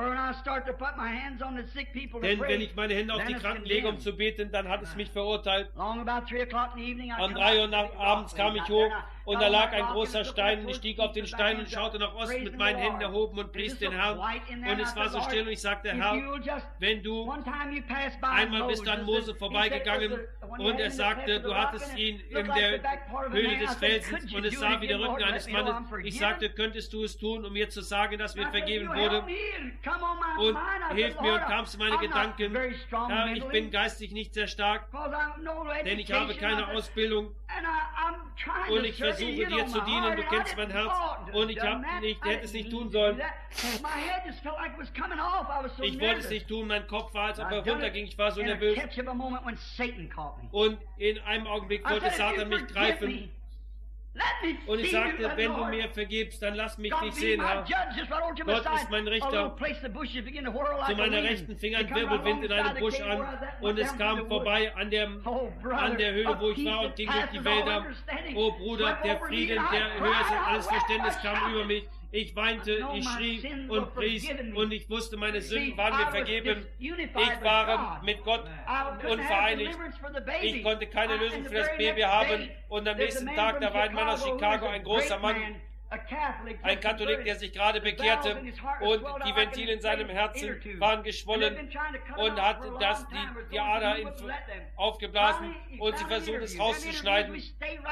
Denn wenn ich meine Hände auf die Kranken lege, um zu beten, dann hat es mich verurteilt. Um drei Uhr abends kam ich hoch, und da lag ein großer Stein, und ich stieg auf den Stein und schaute nach Osten mit meinen Händen erhoben und pries den Herrn. Und es war so still, und ich sagte, Herr, wenn du einmal bist an Mose vorbeigegangen, und er sagte, du hattest ihn in der Höhle des Felsens, und es sah wie der Rücken eines Mannes. Ich sagte, könntest du es tun, um mir zu sagen, dass mir vergeben wurde? Und hilf mir, und kam zu meine Gedanken, Herr, ich bin geistig nicht sehr stark, denn ich habe keine Ausbildung, und ich versuche dir zu dienen, du kennst mein Herz, und ich habe nicht, hätte es nicht tun sollen. Ich wollte es nicht tun, mein Kopf war, als ob er runterging, ich war so nervös. Und in einem Augenblick wollte Satan mich greifen. Und ich sagte, wenn du mir vergibst, dann lass mich dich sehen, Herr. Gott ist mein Richter. Zu meiner Rechten fing ein Wirbelwind in einem Busch an, und es kam vorbei an der, an der Höhle, wo ich war, und ging durch die Wälder. Oh Bruder, der Frieden, der höher ist als alles Verständnis, kam über mich. Ich weinte, ich schrie und pries, und ich wusste, meine Sünden waren mir vergeben. Ich war mit Gott unvereinigt. Ich konnte keine Lösung für das Baby haben. Und am nächsten Tag, da war ein Mann aus Chicago, ein großer Mann, ein Katholik, der sich gerade bekehrte, und die Ventile in seinem Herzen waren geschwollen und hat das, die, die Ader in, aufgeblasen, und sie versuchen es rauszuschneiden.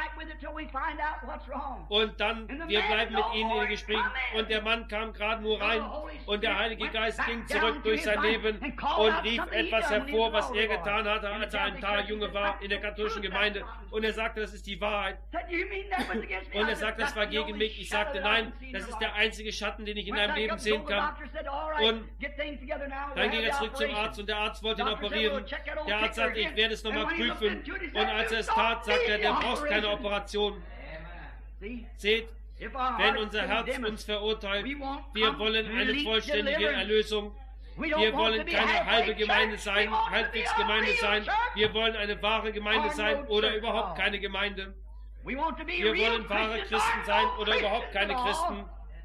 Und dann, wir bleiben mit ihnen in Gespräch, und der Mann kam gerade nur rein, und der Heilige Geist ging zurück durch sein Leben und rief etwas hervor, was er getan hatte, als er ein Tag Junge war in der katholischen Gemeinde, und er sagte, das ist die Wahrheit. Und er sagte, das war gegen mich. Ich sagte, nein, das ist der einzige Schatten, den ich in deinem Leben sehen kann. Und dann ging er zurück zum Arzt, und der Arzt wollte ihn operieren. Der Arzt sagte, ich werde es nochmal prüfen. Und als er es tat, sagte er, der braucht keine Operation. Seht, wenn unser Herz uns verurteilt, wir wollen eine vollständige Erlösung. Wir wollen keine halbe Gemeinde sein, halbwegs Gemeinde sein. Wir wollen eine wahre Gemeinde sein oder überhaupt keine Gemeinde. Wir wollen wahre Christen sein oder überhaupt keine Christen.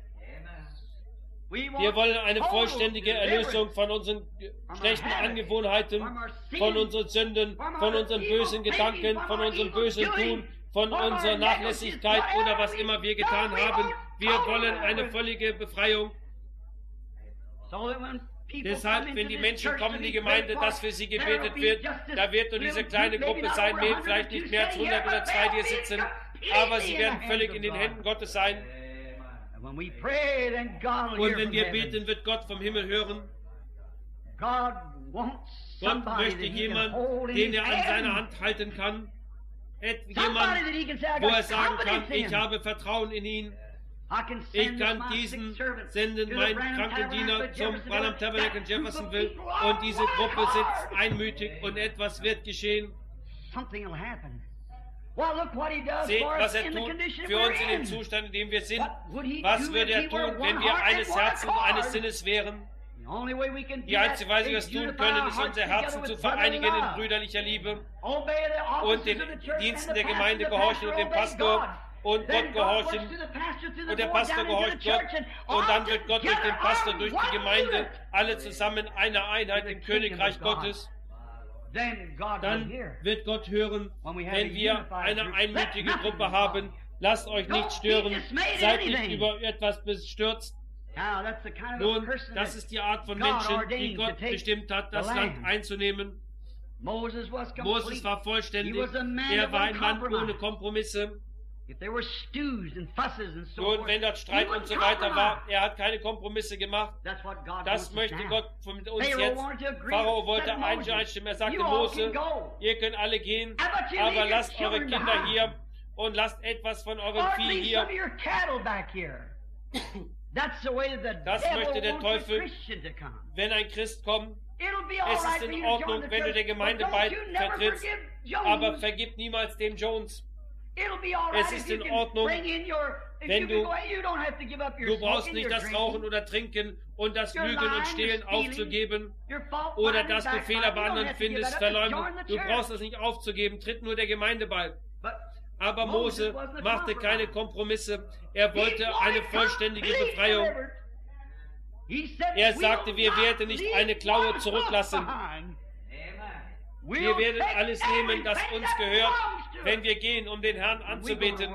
Wir wollen eine vollständige Erlösung von unseren schlechten Angewohnheiten, von unseren Sünden, von unseren bösen Gedanken, von unserem bösen Tun, von unserer Nachlässigkeit oder was immer wir getan haben. Wir wollen eine völlige Befreiung. Deshalb, wenn die Menschen kommen in die Gemeinde, dass für sie gebetet wird, da wird nur diese kleine Gruppe sein, vielleicht nicht mehr als hundert oder zwei, die hier sitzen, aber sie werden völlig in den Händen Gottes sein. Und wenn wir beten, wird Gott vom Himmel hören. Gott möchte jemanden, den er an seiner Hand halten kann. Jemand, wo er sagen kann, ich habe Vertrauen in ihn. Ich kann diesen senden, meinen kranken Diener zum Branham Tabernacle in Jeffersonville, und diese Gruppe sitzt einmütig, und etwas wird geschehen. Seht, was er tut für uns in dem Zustand, in dem wir sind. Was würde er tun, wenn wir eines Herzens und eines Sinnes wären? Die einzige Weise, wie wir es tun können, ist, unsere Herzen zu vereinigen in brüderlicher Liebe und den Diensten der Gemeinde gehorchen und dem Pastor und Gott gehorchen. Und der Pastor gehorcht Gott. Und dann wird Gott durch den Pastor, durch die Gemeinde, alle zusammen eine Einheit im Königreich Gottes. Dann wird Gott hören, wenn wir eine einmütige Gruppe haben. Lasst euch nicht stören, seid nicht über etwas bestürzt. Nun, das ist die Art von Menschen, die Gott bestimmt hat, das Land einzunehmen. Moses war vollständig, er war ein Mann ohne Kompromisse. Nun, wenn dort Streit und so weiter war, er hat keine Kompromisse gemacht. Das möchte Gott von uns jetzt. Pharao wollte einstimmen, er sagte, Mose, ihr könnt alle gehen, aber lasst eure Kinder hier und lasst etwas von eurem Vieh hier. Das möchte der Teufel, wenn ein Christ kommt. Es ist in Ordnung, wenn du der Gemeinde beitrittst, aber vergib niemals dem Jones. Es ist in Ordnung, wenn du, du brauchst nicht das Rauchen oder Trinken und das Lügen und Stehlen aufzugeben oder dass du Fehler bei anderen findest, verleumden. Du brauchst das nicht aufzugeben, tritt nur der Gemeinde bei. Aber Mose machte keine Kompromisse. Er wollte eine vollständige Befreiung. Er sagte, wir werden nicht eine Klaue zurücklassen. Wir werden alles nehmen, das uns gehört, wenn wir gehen, um den Herrn anzubeten.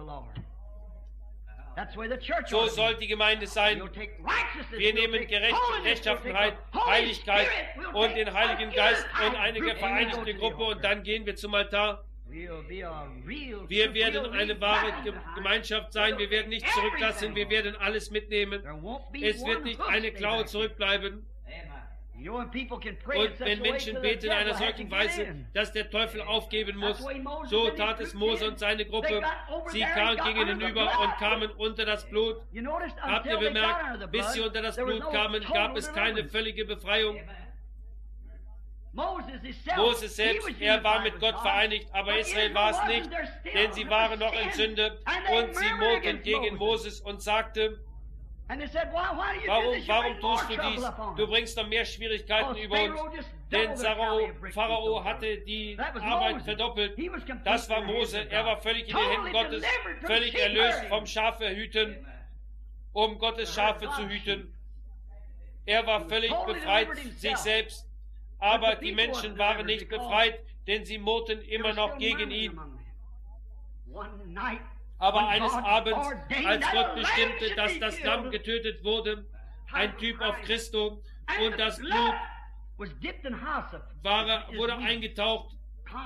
So soll die Gemeinde sein. Wir nehmen Gerechtigkeit, Heiligkeit und den Heiligen Geist und eine vereinigte Gruppe und dann gehen wir zum Altar. Wir werden eine wahre Gemeinschaft sein. Wir werden nicht zurücklassen. Wir werden alles mitnehmen. Es wird nicht eine Klaue zurückbleiben. Und wenn Menschen beten in einer solchen Weise, dass der Teufel aufgeben muss, so tat es Mose und seine Gruppe. Sie kamen, gingen hinüber und kamen unter das Blut. Habt ihr bemerkt, bis sie unter das Blut kamen, gab es keine völlige Befreiung. Moses selbst, er war mit Gott vereinigt, aber Israel war es nicht, denn sie waren noch in Sünde und sie murrten gegen Moses und sagten, warum, warum tust du dies? Du bringst noch mehr Schwierigkeiten über uns. Denn Pharao, Pharao hatte die Arbeit verdoppelt. Das war Mose, er war völlig in den Händen Gottes, völlig erlöst vom Schafe hüten, um Gottes Schafe zu hüten. Er war völlig befreit, sich selbst. Aber die Menschen waren nicht befreit, denn sie murrten immer noch gegen ihn. Aber eines Abends, als Gott bestimmte, dass das Lamm getötet wurde, ein Typ auf Christo, und das Blut war, wurde eingetaucht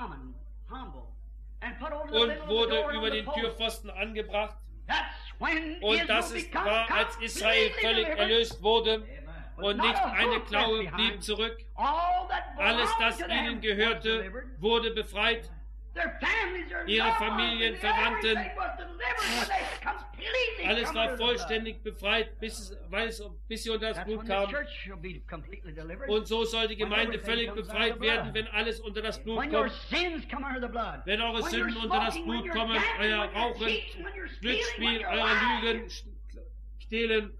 und wurde über den Türpfosten angebracht. Und das ist, war, als Israel völlig erlöst wurde. Und nicht eine Klaue blieb zurück. Alles, das ihnen gehörte, wurde befreit. Ihre Familien, Verwandten, alles war vollständig befreit, bis, weil es, bis sie unter das Blut kamen. Und so soll die Gemeinde völlig befreit werden, wenn alles unter das Blut kommt. Wenn eure Sünden unter das Blut kommen, euer Rauchen, Glücksspiel, euer Lügen, Stehlen,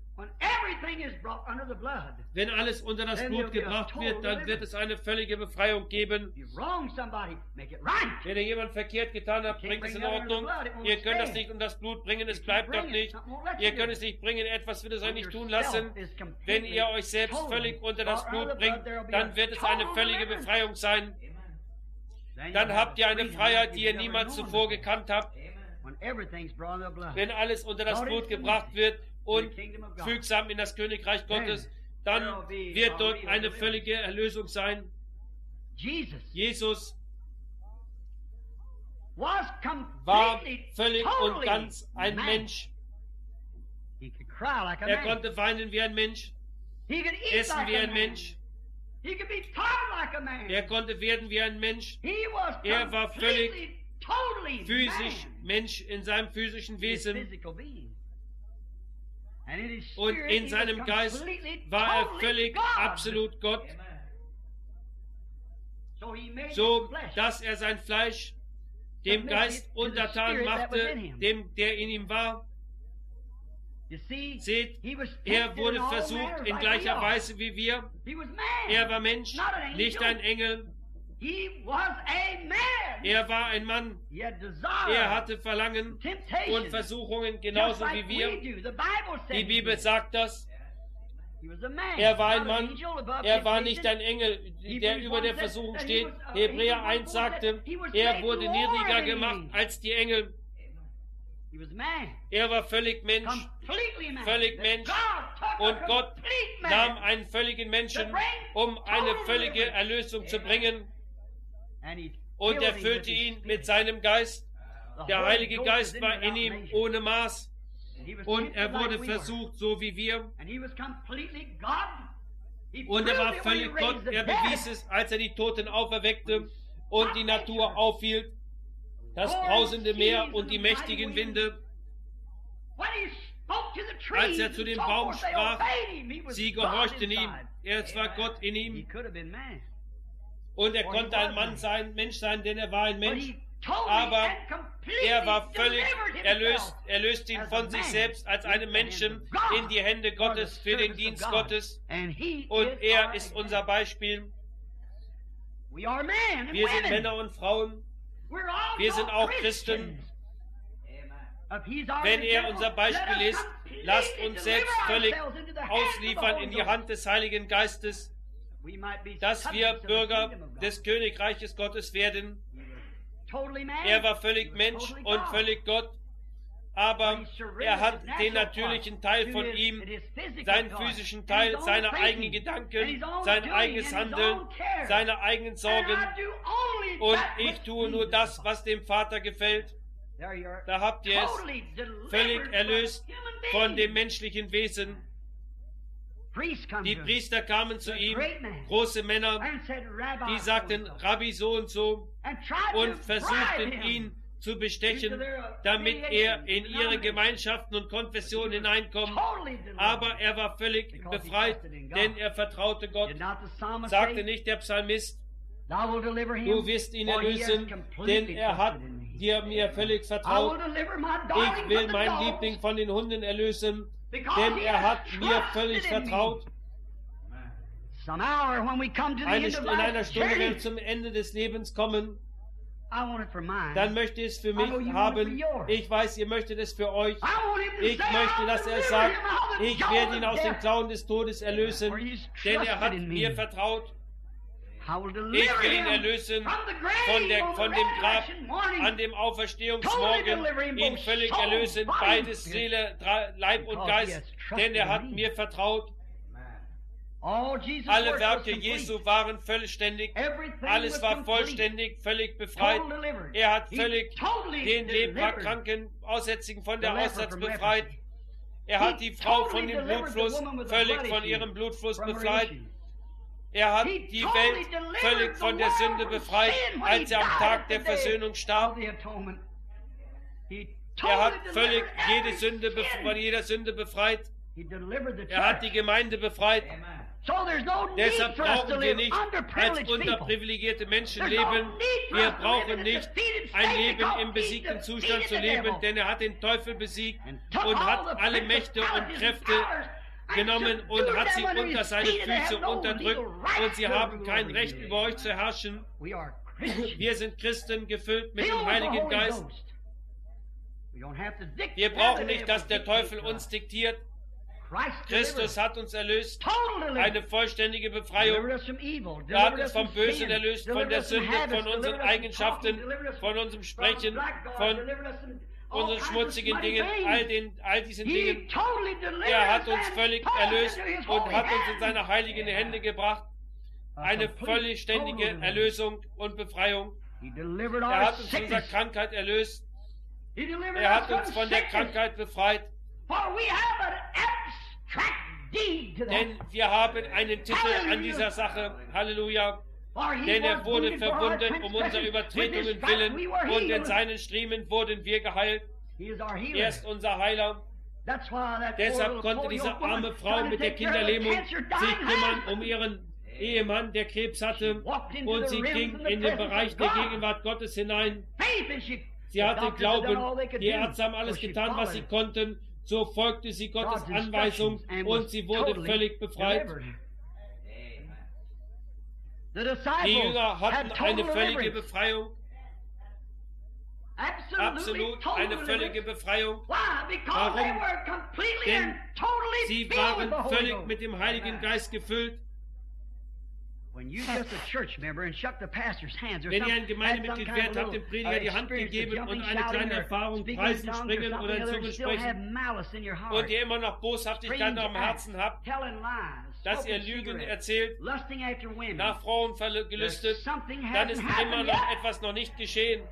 wenn alles unter das Blut gebracht wird, dann wird es eine völlige Befreiung geben. Wenn ihr jemand verkehrt getan habt, bringt es in Ordnung. Ihr könnt das nicht unter das Blut bringen, es bleibt dort nicht. Ihr könnt es nicht bringen, etwas wird es euch nicht tun lassen. Wenn ihr euch selbst völlig unter das Blut bringt, dann wird es eine völlige Befreiung sein. Dann habt ihr eine Freiheit, die ihr niemals zuvor gekannt habt. Wenn alles unter das Blut gebracht wird, und fügsam in das Königreich Gottes, dann wird dort eine völlige Erlösung sein. Jesus war völlig und ganz ein Mensch. Er konnte weinen wie ein Mensch, essen wie ein Mensch. Er konnte werden wie ein Mensch. Er war völlig physisch Mensch in seinem physischen Wesen. Und in seinem Geist war er völlig absolut Gott, so dass er sein Fleisch dem Geist untertan machte, dem, der in ihm war. Seht, er wurde versucht in gleicher Weise wie wir. Er war Mensch, nicht ein Engel. Er war ein Mann. Er hatte Verlangen und Versuchungen genauso wie wir. Die Bibel sagt das. Er war ein Mann, er war nicht ein Engel, der über der Versuchung steht. Hebräer eins sagte, er wurde niedriger gemacht als die Engel. Er war völlig Mensch, völlig Mensch. Und Gott nahm einen völligen Menschen, um eine völlige Erlösung zu bringen. Und erfüllte ihn mit seinem Geist. Der Heilige Geist war in ihm ohne Maß. Und er wurde versucht, so wie wir. Und er war völlig Gott. Er bewies es, als er die Toten auferweckte und die Natur aufhielt, das brausende Meer und die mächtigen Winde. Als er zu dem Baum sprach, sie gehorchten ihm. Er war Gott in ihm. Und er konnte ein Mann sein, Mensch sein, denn er war ein Mensch. Aber er war völlig erlöst. Er löste ihn von sich selbst als einen Menschen in die Hände Gottes für den Dienst Gottes. Und er ist unser Beispiel. Wir sind Männer und Frauen. Wir sind auch Christen. Wenn er unser Beispiel ist, lasst uns selbst völlig ausliefern in die Hand des Heiligen Geistes, dass wir Bürger des Königreiches Gottes werden. Er war völlig Mensch und völlig Gott, aber er hat den natürlichen Teil von ihm, seinen physischen Teil, seine eigenen Gedanken, sein eigenes Handeln, seine eigenen Sorgen. Und ich tue nur das, was dem Vater gefällt. Da habt ihr es, völlig erlöst von dem menschlichen Wesen. Die Priester kamen zu ihm, große Männer, die sagten, Rabbi so und so, und versuchten ihn zu bestechen, damit er in ihre Gemeinschaften und Konfessionen hineinkommt. Aber er war völlig befreit, denn er vertraute Gott. Sagte nicht der Psalmist, du wirst ihn erlösen, denn er hat dir mir völlig vertraut. Ich will meinen Liebling von den Hunden erlösen, denn er hat mir völlig vertraut. Eine, in einer Stunde, wenn wir zum Ende des Lebens kommen, dann möchte ich es für mich haben. Ich weiß, ihr möchtet es für euch. Ich möchte, dass er sagt, ich werde ihn aus den Klauen des Todes erlösen, denn er hat mir vertraut. Ich will ihn erlösen von, der, von dem Grab an dem Auferstehungsmorgen, ihn völlig erlösen, beides Seele, Leib und Geist, denn er hat mir vertraut. Alle Werke Jesu waren vollständig, alles war vollständig, völlig befreit. Er hat völlig den Leprakranken, Aussätzigen von der Aussatz befreit. Er hat die Frau von dem Blutfluss völlig von ihrem Blutfluss befreit. Er hat die Welt völlig von der Sünde befreit, als er am Tag der Versöhnung starb. Er hat völlig jede Sünde von jeder Sünde befreit. Er hat die Gemeinde befreit. Deshalb brauchen wir nicht als unterprivilegierte Menschen leben. Wir brauchen nicht ein Leben im besiegten Zustand zu leben, denn er hat den Teufel besiegt und hat alle Mächte und Kräfte genommen und hat sie unter seine Füße unterdrückt und sie haben kein Recht über euch zu herrschen. Wir sind Christen, gefüllt mit dem Heiligen Geist. Wir brauchen nicht, dass der Teufel uns diktiert. Christus hat uns erlöst, eine vollständige Befreiung. Er hat uns vom Bösen erlöst, von der Sünde, von unseren Eigenschaften, von unserem Sprechen, von unseren schmutzigen Dingen, all, den, all diesen Dingen. Er hat uns völlig erlöst und hat uns in seine heiligen Hände gebracht. Eine vollständige Erlösung und Befreiung. Er hat uns von unserer Krankheit erlöst. Er hat uns von der Krankheit befreit. Denn wir haben einen Titel an dieser Sache. Halleluja. Denn er wurde verwundet um unserer Übertretungen willen und in seinen Striemen wurden wir geheilt. Er ist unser Heiler. Deshalb konnte diese arme Frau mit der Kinderlähmung sich kümmern um ihren Ehemann, der Krebs hatte, und sie ging in den Bereich der Gegenwart Gottes hinein. Sie hatte Glauben, die Ärzte haben alles getan, was sie konnten, so folgte sie Gottes Anweisung und sie wurde völlig befreit. Die Jünger hatten eine völlige Befreiung. Absolut eine völlige Befreiung. Warum? Denn sie waren völlig mit dem Heiligen Geist gefüllt. Wenn ihr ein Gemeindemitglied werdet, habt dem Prediger die Hand gegeben und eine kleine Erfahrung, Preisen, Springen oder in Zungen sprechen und ihr immer noch Boshaftigkeit am Herzen habt, dass ihr Lügen erzählt, nach Frauen gelüstet, dann ist immer noch etwas noch nicht geschehen.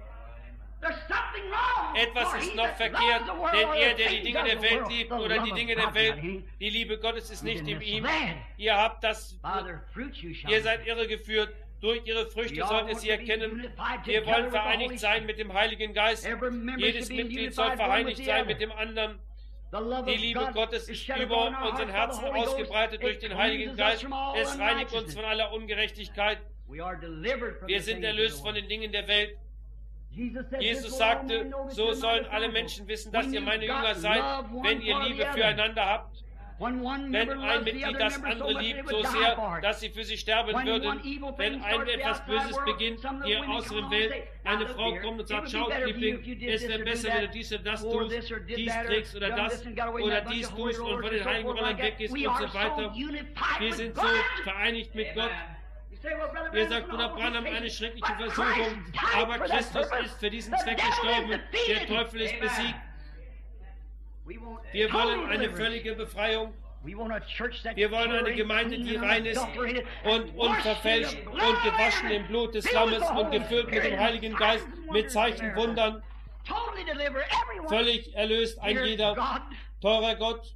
Etwas ist noch verkehrt, denn er, der die Dinge der Welt liebt oder die Dinge der Welt, die Liebe Gottes ist nicht in ihm. Ihr habt das, ihr seid irregeführt. Durch ihre Früchte sollt ihr sie erkennen. Wir wollen vereinigt sein mit dem Heiligen Geist. Jedes Mitglied soll vereinigt sein mit dem anderen. Die Liebe Gottes ist über unseren Herzen ausgebreitet durch den Heiligen Geist. Es reinigt uns von aller Ungerechtigkeit. Wir sind erlöst von den Dingen der Welt. Jesus sagte, so sollen alle Menschen wissen, dass ihr meine Jünger seid, wenn ihr Liebe füreinander habt. Wenn ein Mitglied das andere liebt so sehr, dass sie für sie sterben würden, wenn ein etwas Böses beginnt, ihr äußeren Welt, eine Frau kommt und sagt, schau, Liebling, es wäre besser, wenn du dies und das tust, dies trägst oder das, oder dies tust und von den heiligen Rollern weggehst und so weiter. Wir sind so vereinigt mit Gott. Ihr sagt, Bruder Branham, eine schreckliche Versuchung, aber Christus ist für diesen Zweck gestorben, der Teufel ist besiegt. Wir wollen eine völlige Befreiung. Wir wollen eine Gemeinde, die rein ist und unverfälscht und gewaschen im Blut des Lammes und gefüllt mit dem Heiligen Geist, mit Zeichen, Wundern. Völlig erlöst ein jeder. Teurer Gott,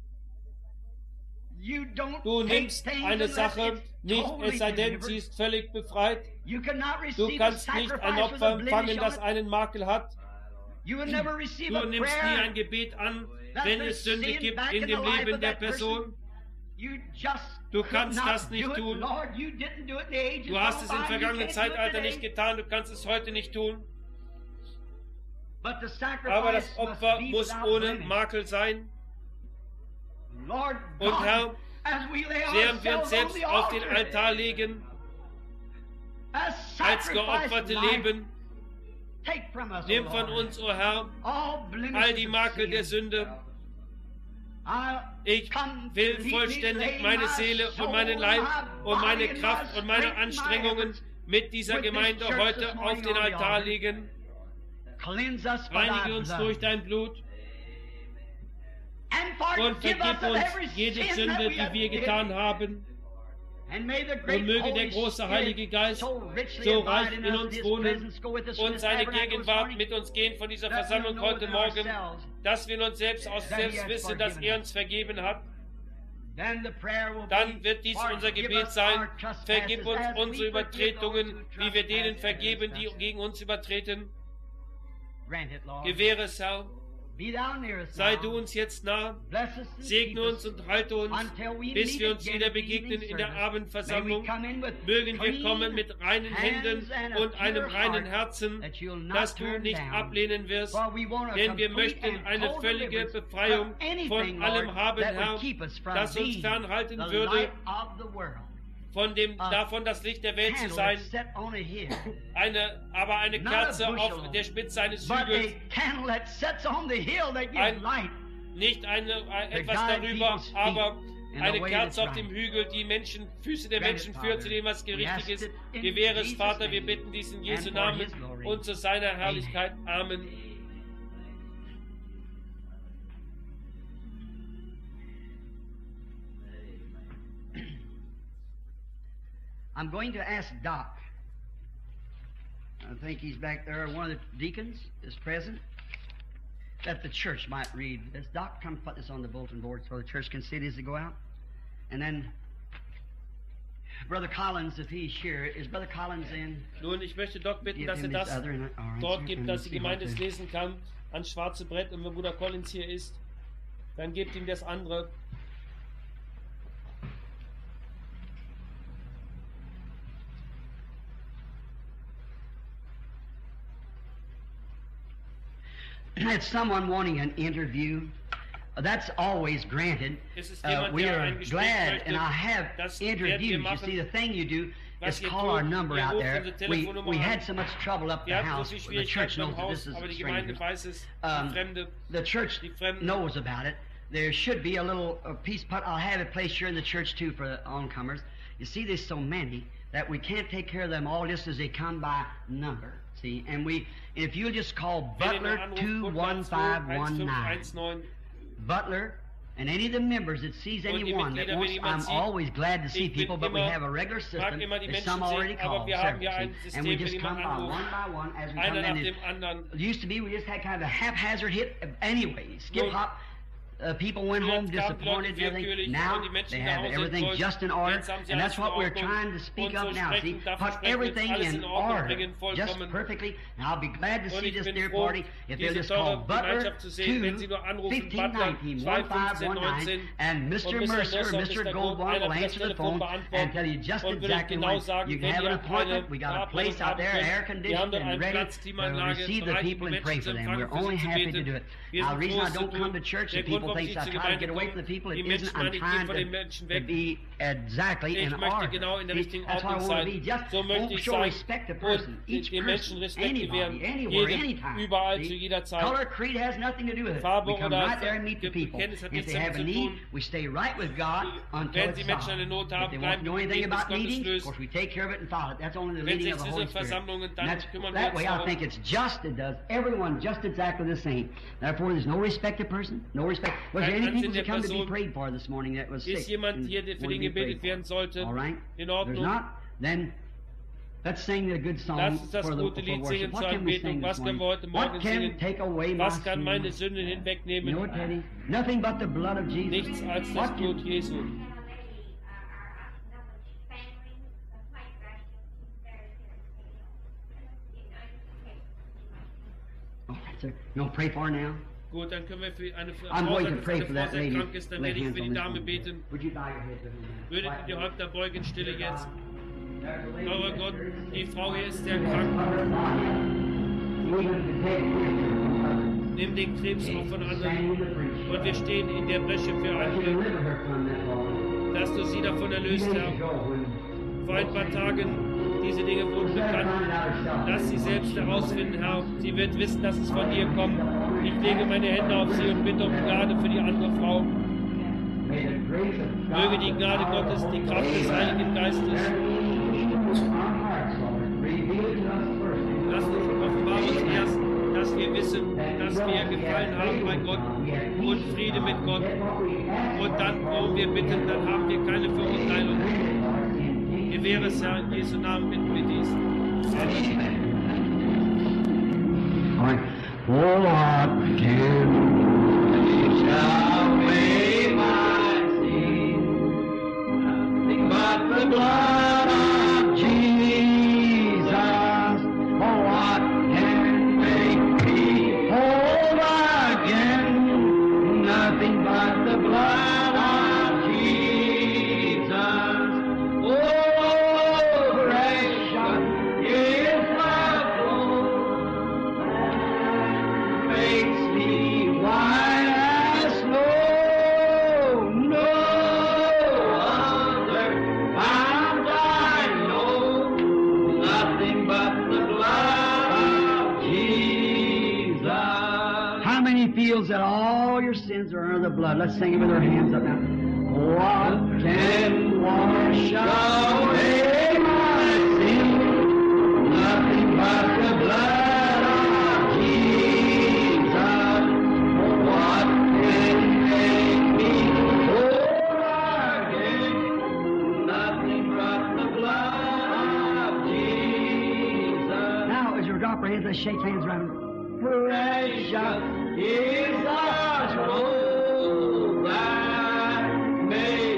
du nimmst eine Sache nicht, es sei denn, sie ist völlig befreit. Du kannst nicht ein Opfer empfangen, das einen Makel hat. Du nimmst nie ein Gebet an, wenn es Sünde gibt in dem Leben der Person. Du kannst das nicht tun. Du hast es im vergangenen Zeitalter nicht getan, du kannst es heute nicht tun. Aber das Opfer muss ohne Makel sein. Und Herr, während wir uns selbst auf den Altar legen, als geopferte Leben, nimm von uns, o Herr, all die Makel der Sünde. Ich will vollständig meine Seele und meinen Leib und meine Kraft und meine Anstrengungen mit dieser Gemeinde heute auf den Altar legen. Reinige uns durch dein Blut und vergib uns jede Sünde, die wir getan haben. Und möge der große Heilige Geist so reich in uns wohnen und seine Gegenwart mit uns gehen von dieser Versammlung heute Morgen, dass wir in uns selbst aus selbst wissen, dass er uns vergeben hat. Dann wird dies unser Gebet sein: Vergib uns unsere Übertretungen, wie wir denen vergeben, die gegen uns übertreten. Gewähre es, Herr. Sei du uns jetzt nah, segne uns und halte uns, bis wir uns wieder begegnen in der Abendversammlung. Mögen wir kommen mit reinen Händen und einem reinen Herzen, dass du nicht ablehnen wirst, denn wir möchten eine völlige Befreiung von allem haben, Herr, das uns fernhalten würde, von dem, davon das Licht der Welt zu sein, eine, aber eine Kerze auf der Spitze eines Hügels, ein, nicht eine, ein, etwas darüber, aber eine Kerze auf dem Hügel, die Menschen, Füße der Menschen führt zu dem, was gerichtig ist. Gewähre es, Vater, wir bitten dies in Jesu Namen und zu seiner Herrlichkeit. Amen. I'm going to ask Doc. I think he's back there. One of the deacons is present. That the church might read this. Doc, come put this on the bulletin board so the church can see it as they go out. And then Brother Collins, if he's here, is Brother Collins in? Nun, ich möchte Doc bitten, dass er das dort gibt, dass die Gemeinde es lesen kann, ans schwarze Brett. Und wenn Bruder Collins hier ist, dann gebt ihm das andere. Had someone wanting an interview that's always granted. Uh, we are glad, and I have introduced. You see, the thing you do is call our number out there. We, we had so much trouble up the house. The church knows that this is strangers. Um, the church knows about it. There should be a little a piece put. I'll have it placed here in the church too for the oncomers. You see, there's so many that we can't take care of them all just as they come by number. See, and we, if you just call Butler two one five one nine, Butler, and any of the members that sees anyone that wants, I'm always glad to see people, but we have a regular system. There's some already called, several, see, and we just come by one by one as we come in. It used to be we just had kind of a haphazard hit anyway, skip hop. Uh, people went home disappointed and everything. Now they have everything just in order, and that's what we're trying to speak of now. See, put everything in order, just perfectly. And I'll be glad to see this dear party if they'll just call Butler two fifteen nineteen one five one nine, and Mister Mercer or Mister Goldbaum will answer the phone and tell you just exactly when you can have an appointment. We got a place out there, air conditioned and ready to receive the people and pray for them. We're only happy to do it. Now, the reason I don't come to church is people think I try to get away from the people. It isn't. I'm trying to, to be exactly in order. See, that's how I want to be. Just won't show respect to person. Each person, anybody, anywhere, anytime. See? Color, creed has nothing to do with it. We come right there and meet the people. If they have a need, we stay right with God until it's solved. If they want to know anything about meetings, of course we take care of it and follow it. That's only the leading of the Holy Spirit. And that's, that way I think it's just. It does everyone just exactly the same. Therefore, there's no respect to person, no respect. Was there any people that come to be prayed for this morning that was sick? Ist jemand hier, der für den gebetet werden sollte? All right. In Ordnung. There's not. Then let's sing a good song Lass uns das for the gute for Lied worship. singen What zur can we Anbetung. sing Was this können wir morning? heute What Morgen can singen? take away my Was kann meine sin? Sünden hinwegnehmen? You know what, Teddy? Nothing but the blood of Jesus. Nichts als das What Blut can, Jesu. oh, sir. You want to pray for her now? Gut, dann können wir für eine I'm Frau, going to wenn pray eine for Frau that sehr lady. krank ist, dann Lay werde ich hands für on die this Dame woman. beten. Would you bow your head to her? Würdet ihr die Häupter beugen, stille jetzt. There's a Oh lady Gott, there. die Frau hier ist sehr krank. Nimm den Krebs auch von anderen. Und wir stehen in der Bresche für andere, dass du sie davon erlöst, Herr. Vor ein paar Tagen, diese Dinge wurden bekannt. Lass sie selbst herausfinden, Herr. Sie wird wissen, dass es von dir kommt. Ich lege meine Hände auf sie und bitte um Gnade für die andere Frau. Möge die Gnade Gottes, die Kraft des Heiligen Geistes, lass uns offenbaren uns erst, dass wir wissen, dass wir gefallen haben bei Gott und Friede mit Gott. Und dann, wo wir bitten, dann haben wir keine Verurteilung. Gewähre es, Herr, in Jesu Namen bitten wir dies. Amen. What can away my sin? Nothing but the blood of Jesus. Oh, what can make me whole again? Nothing but the blood of Jesus. Oh, precious is the blood that makes me white as snow. No other bound I know, nothing but the blood of Jesus. How many feels that all your sins are under the blood? Let's sing it with our hands up now. What can wash away my sin? Nothing but the blood of Jesus. What can make me whole again? Nothing but the blood of Jesus. Now, as you drop our hands, let's shake hands around. Precious is the soul that made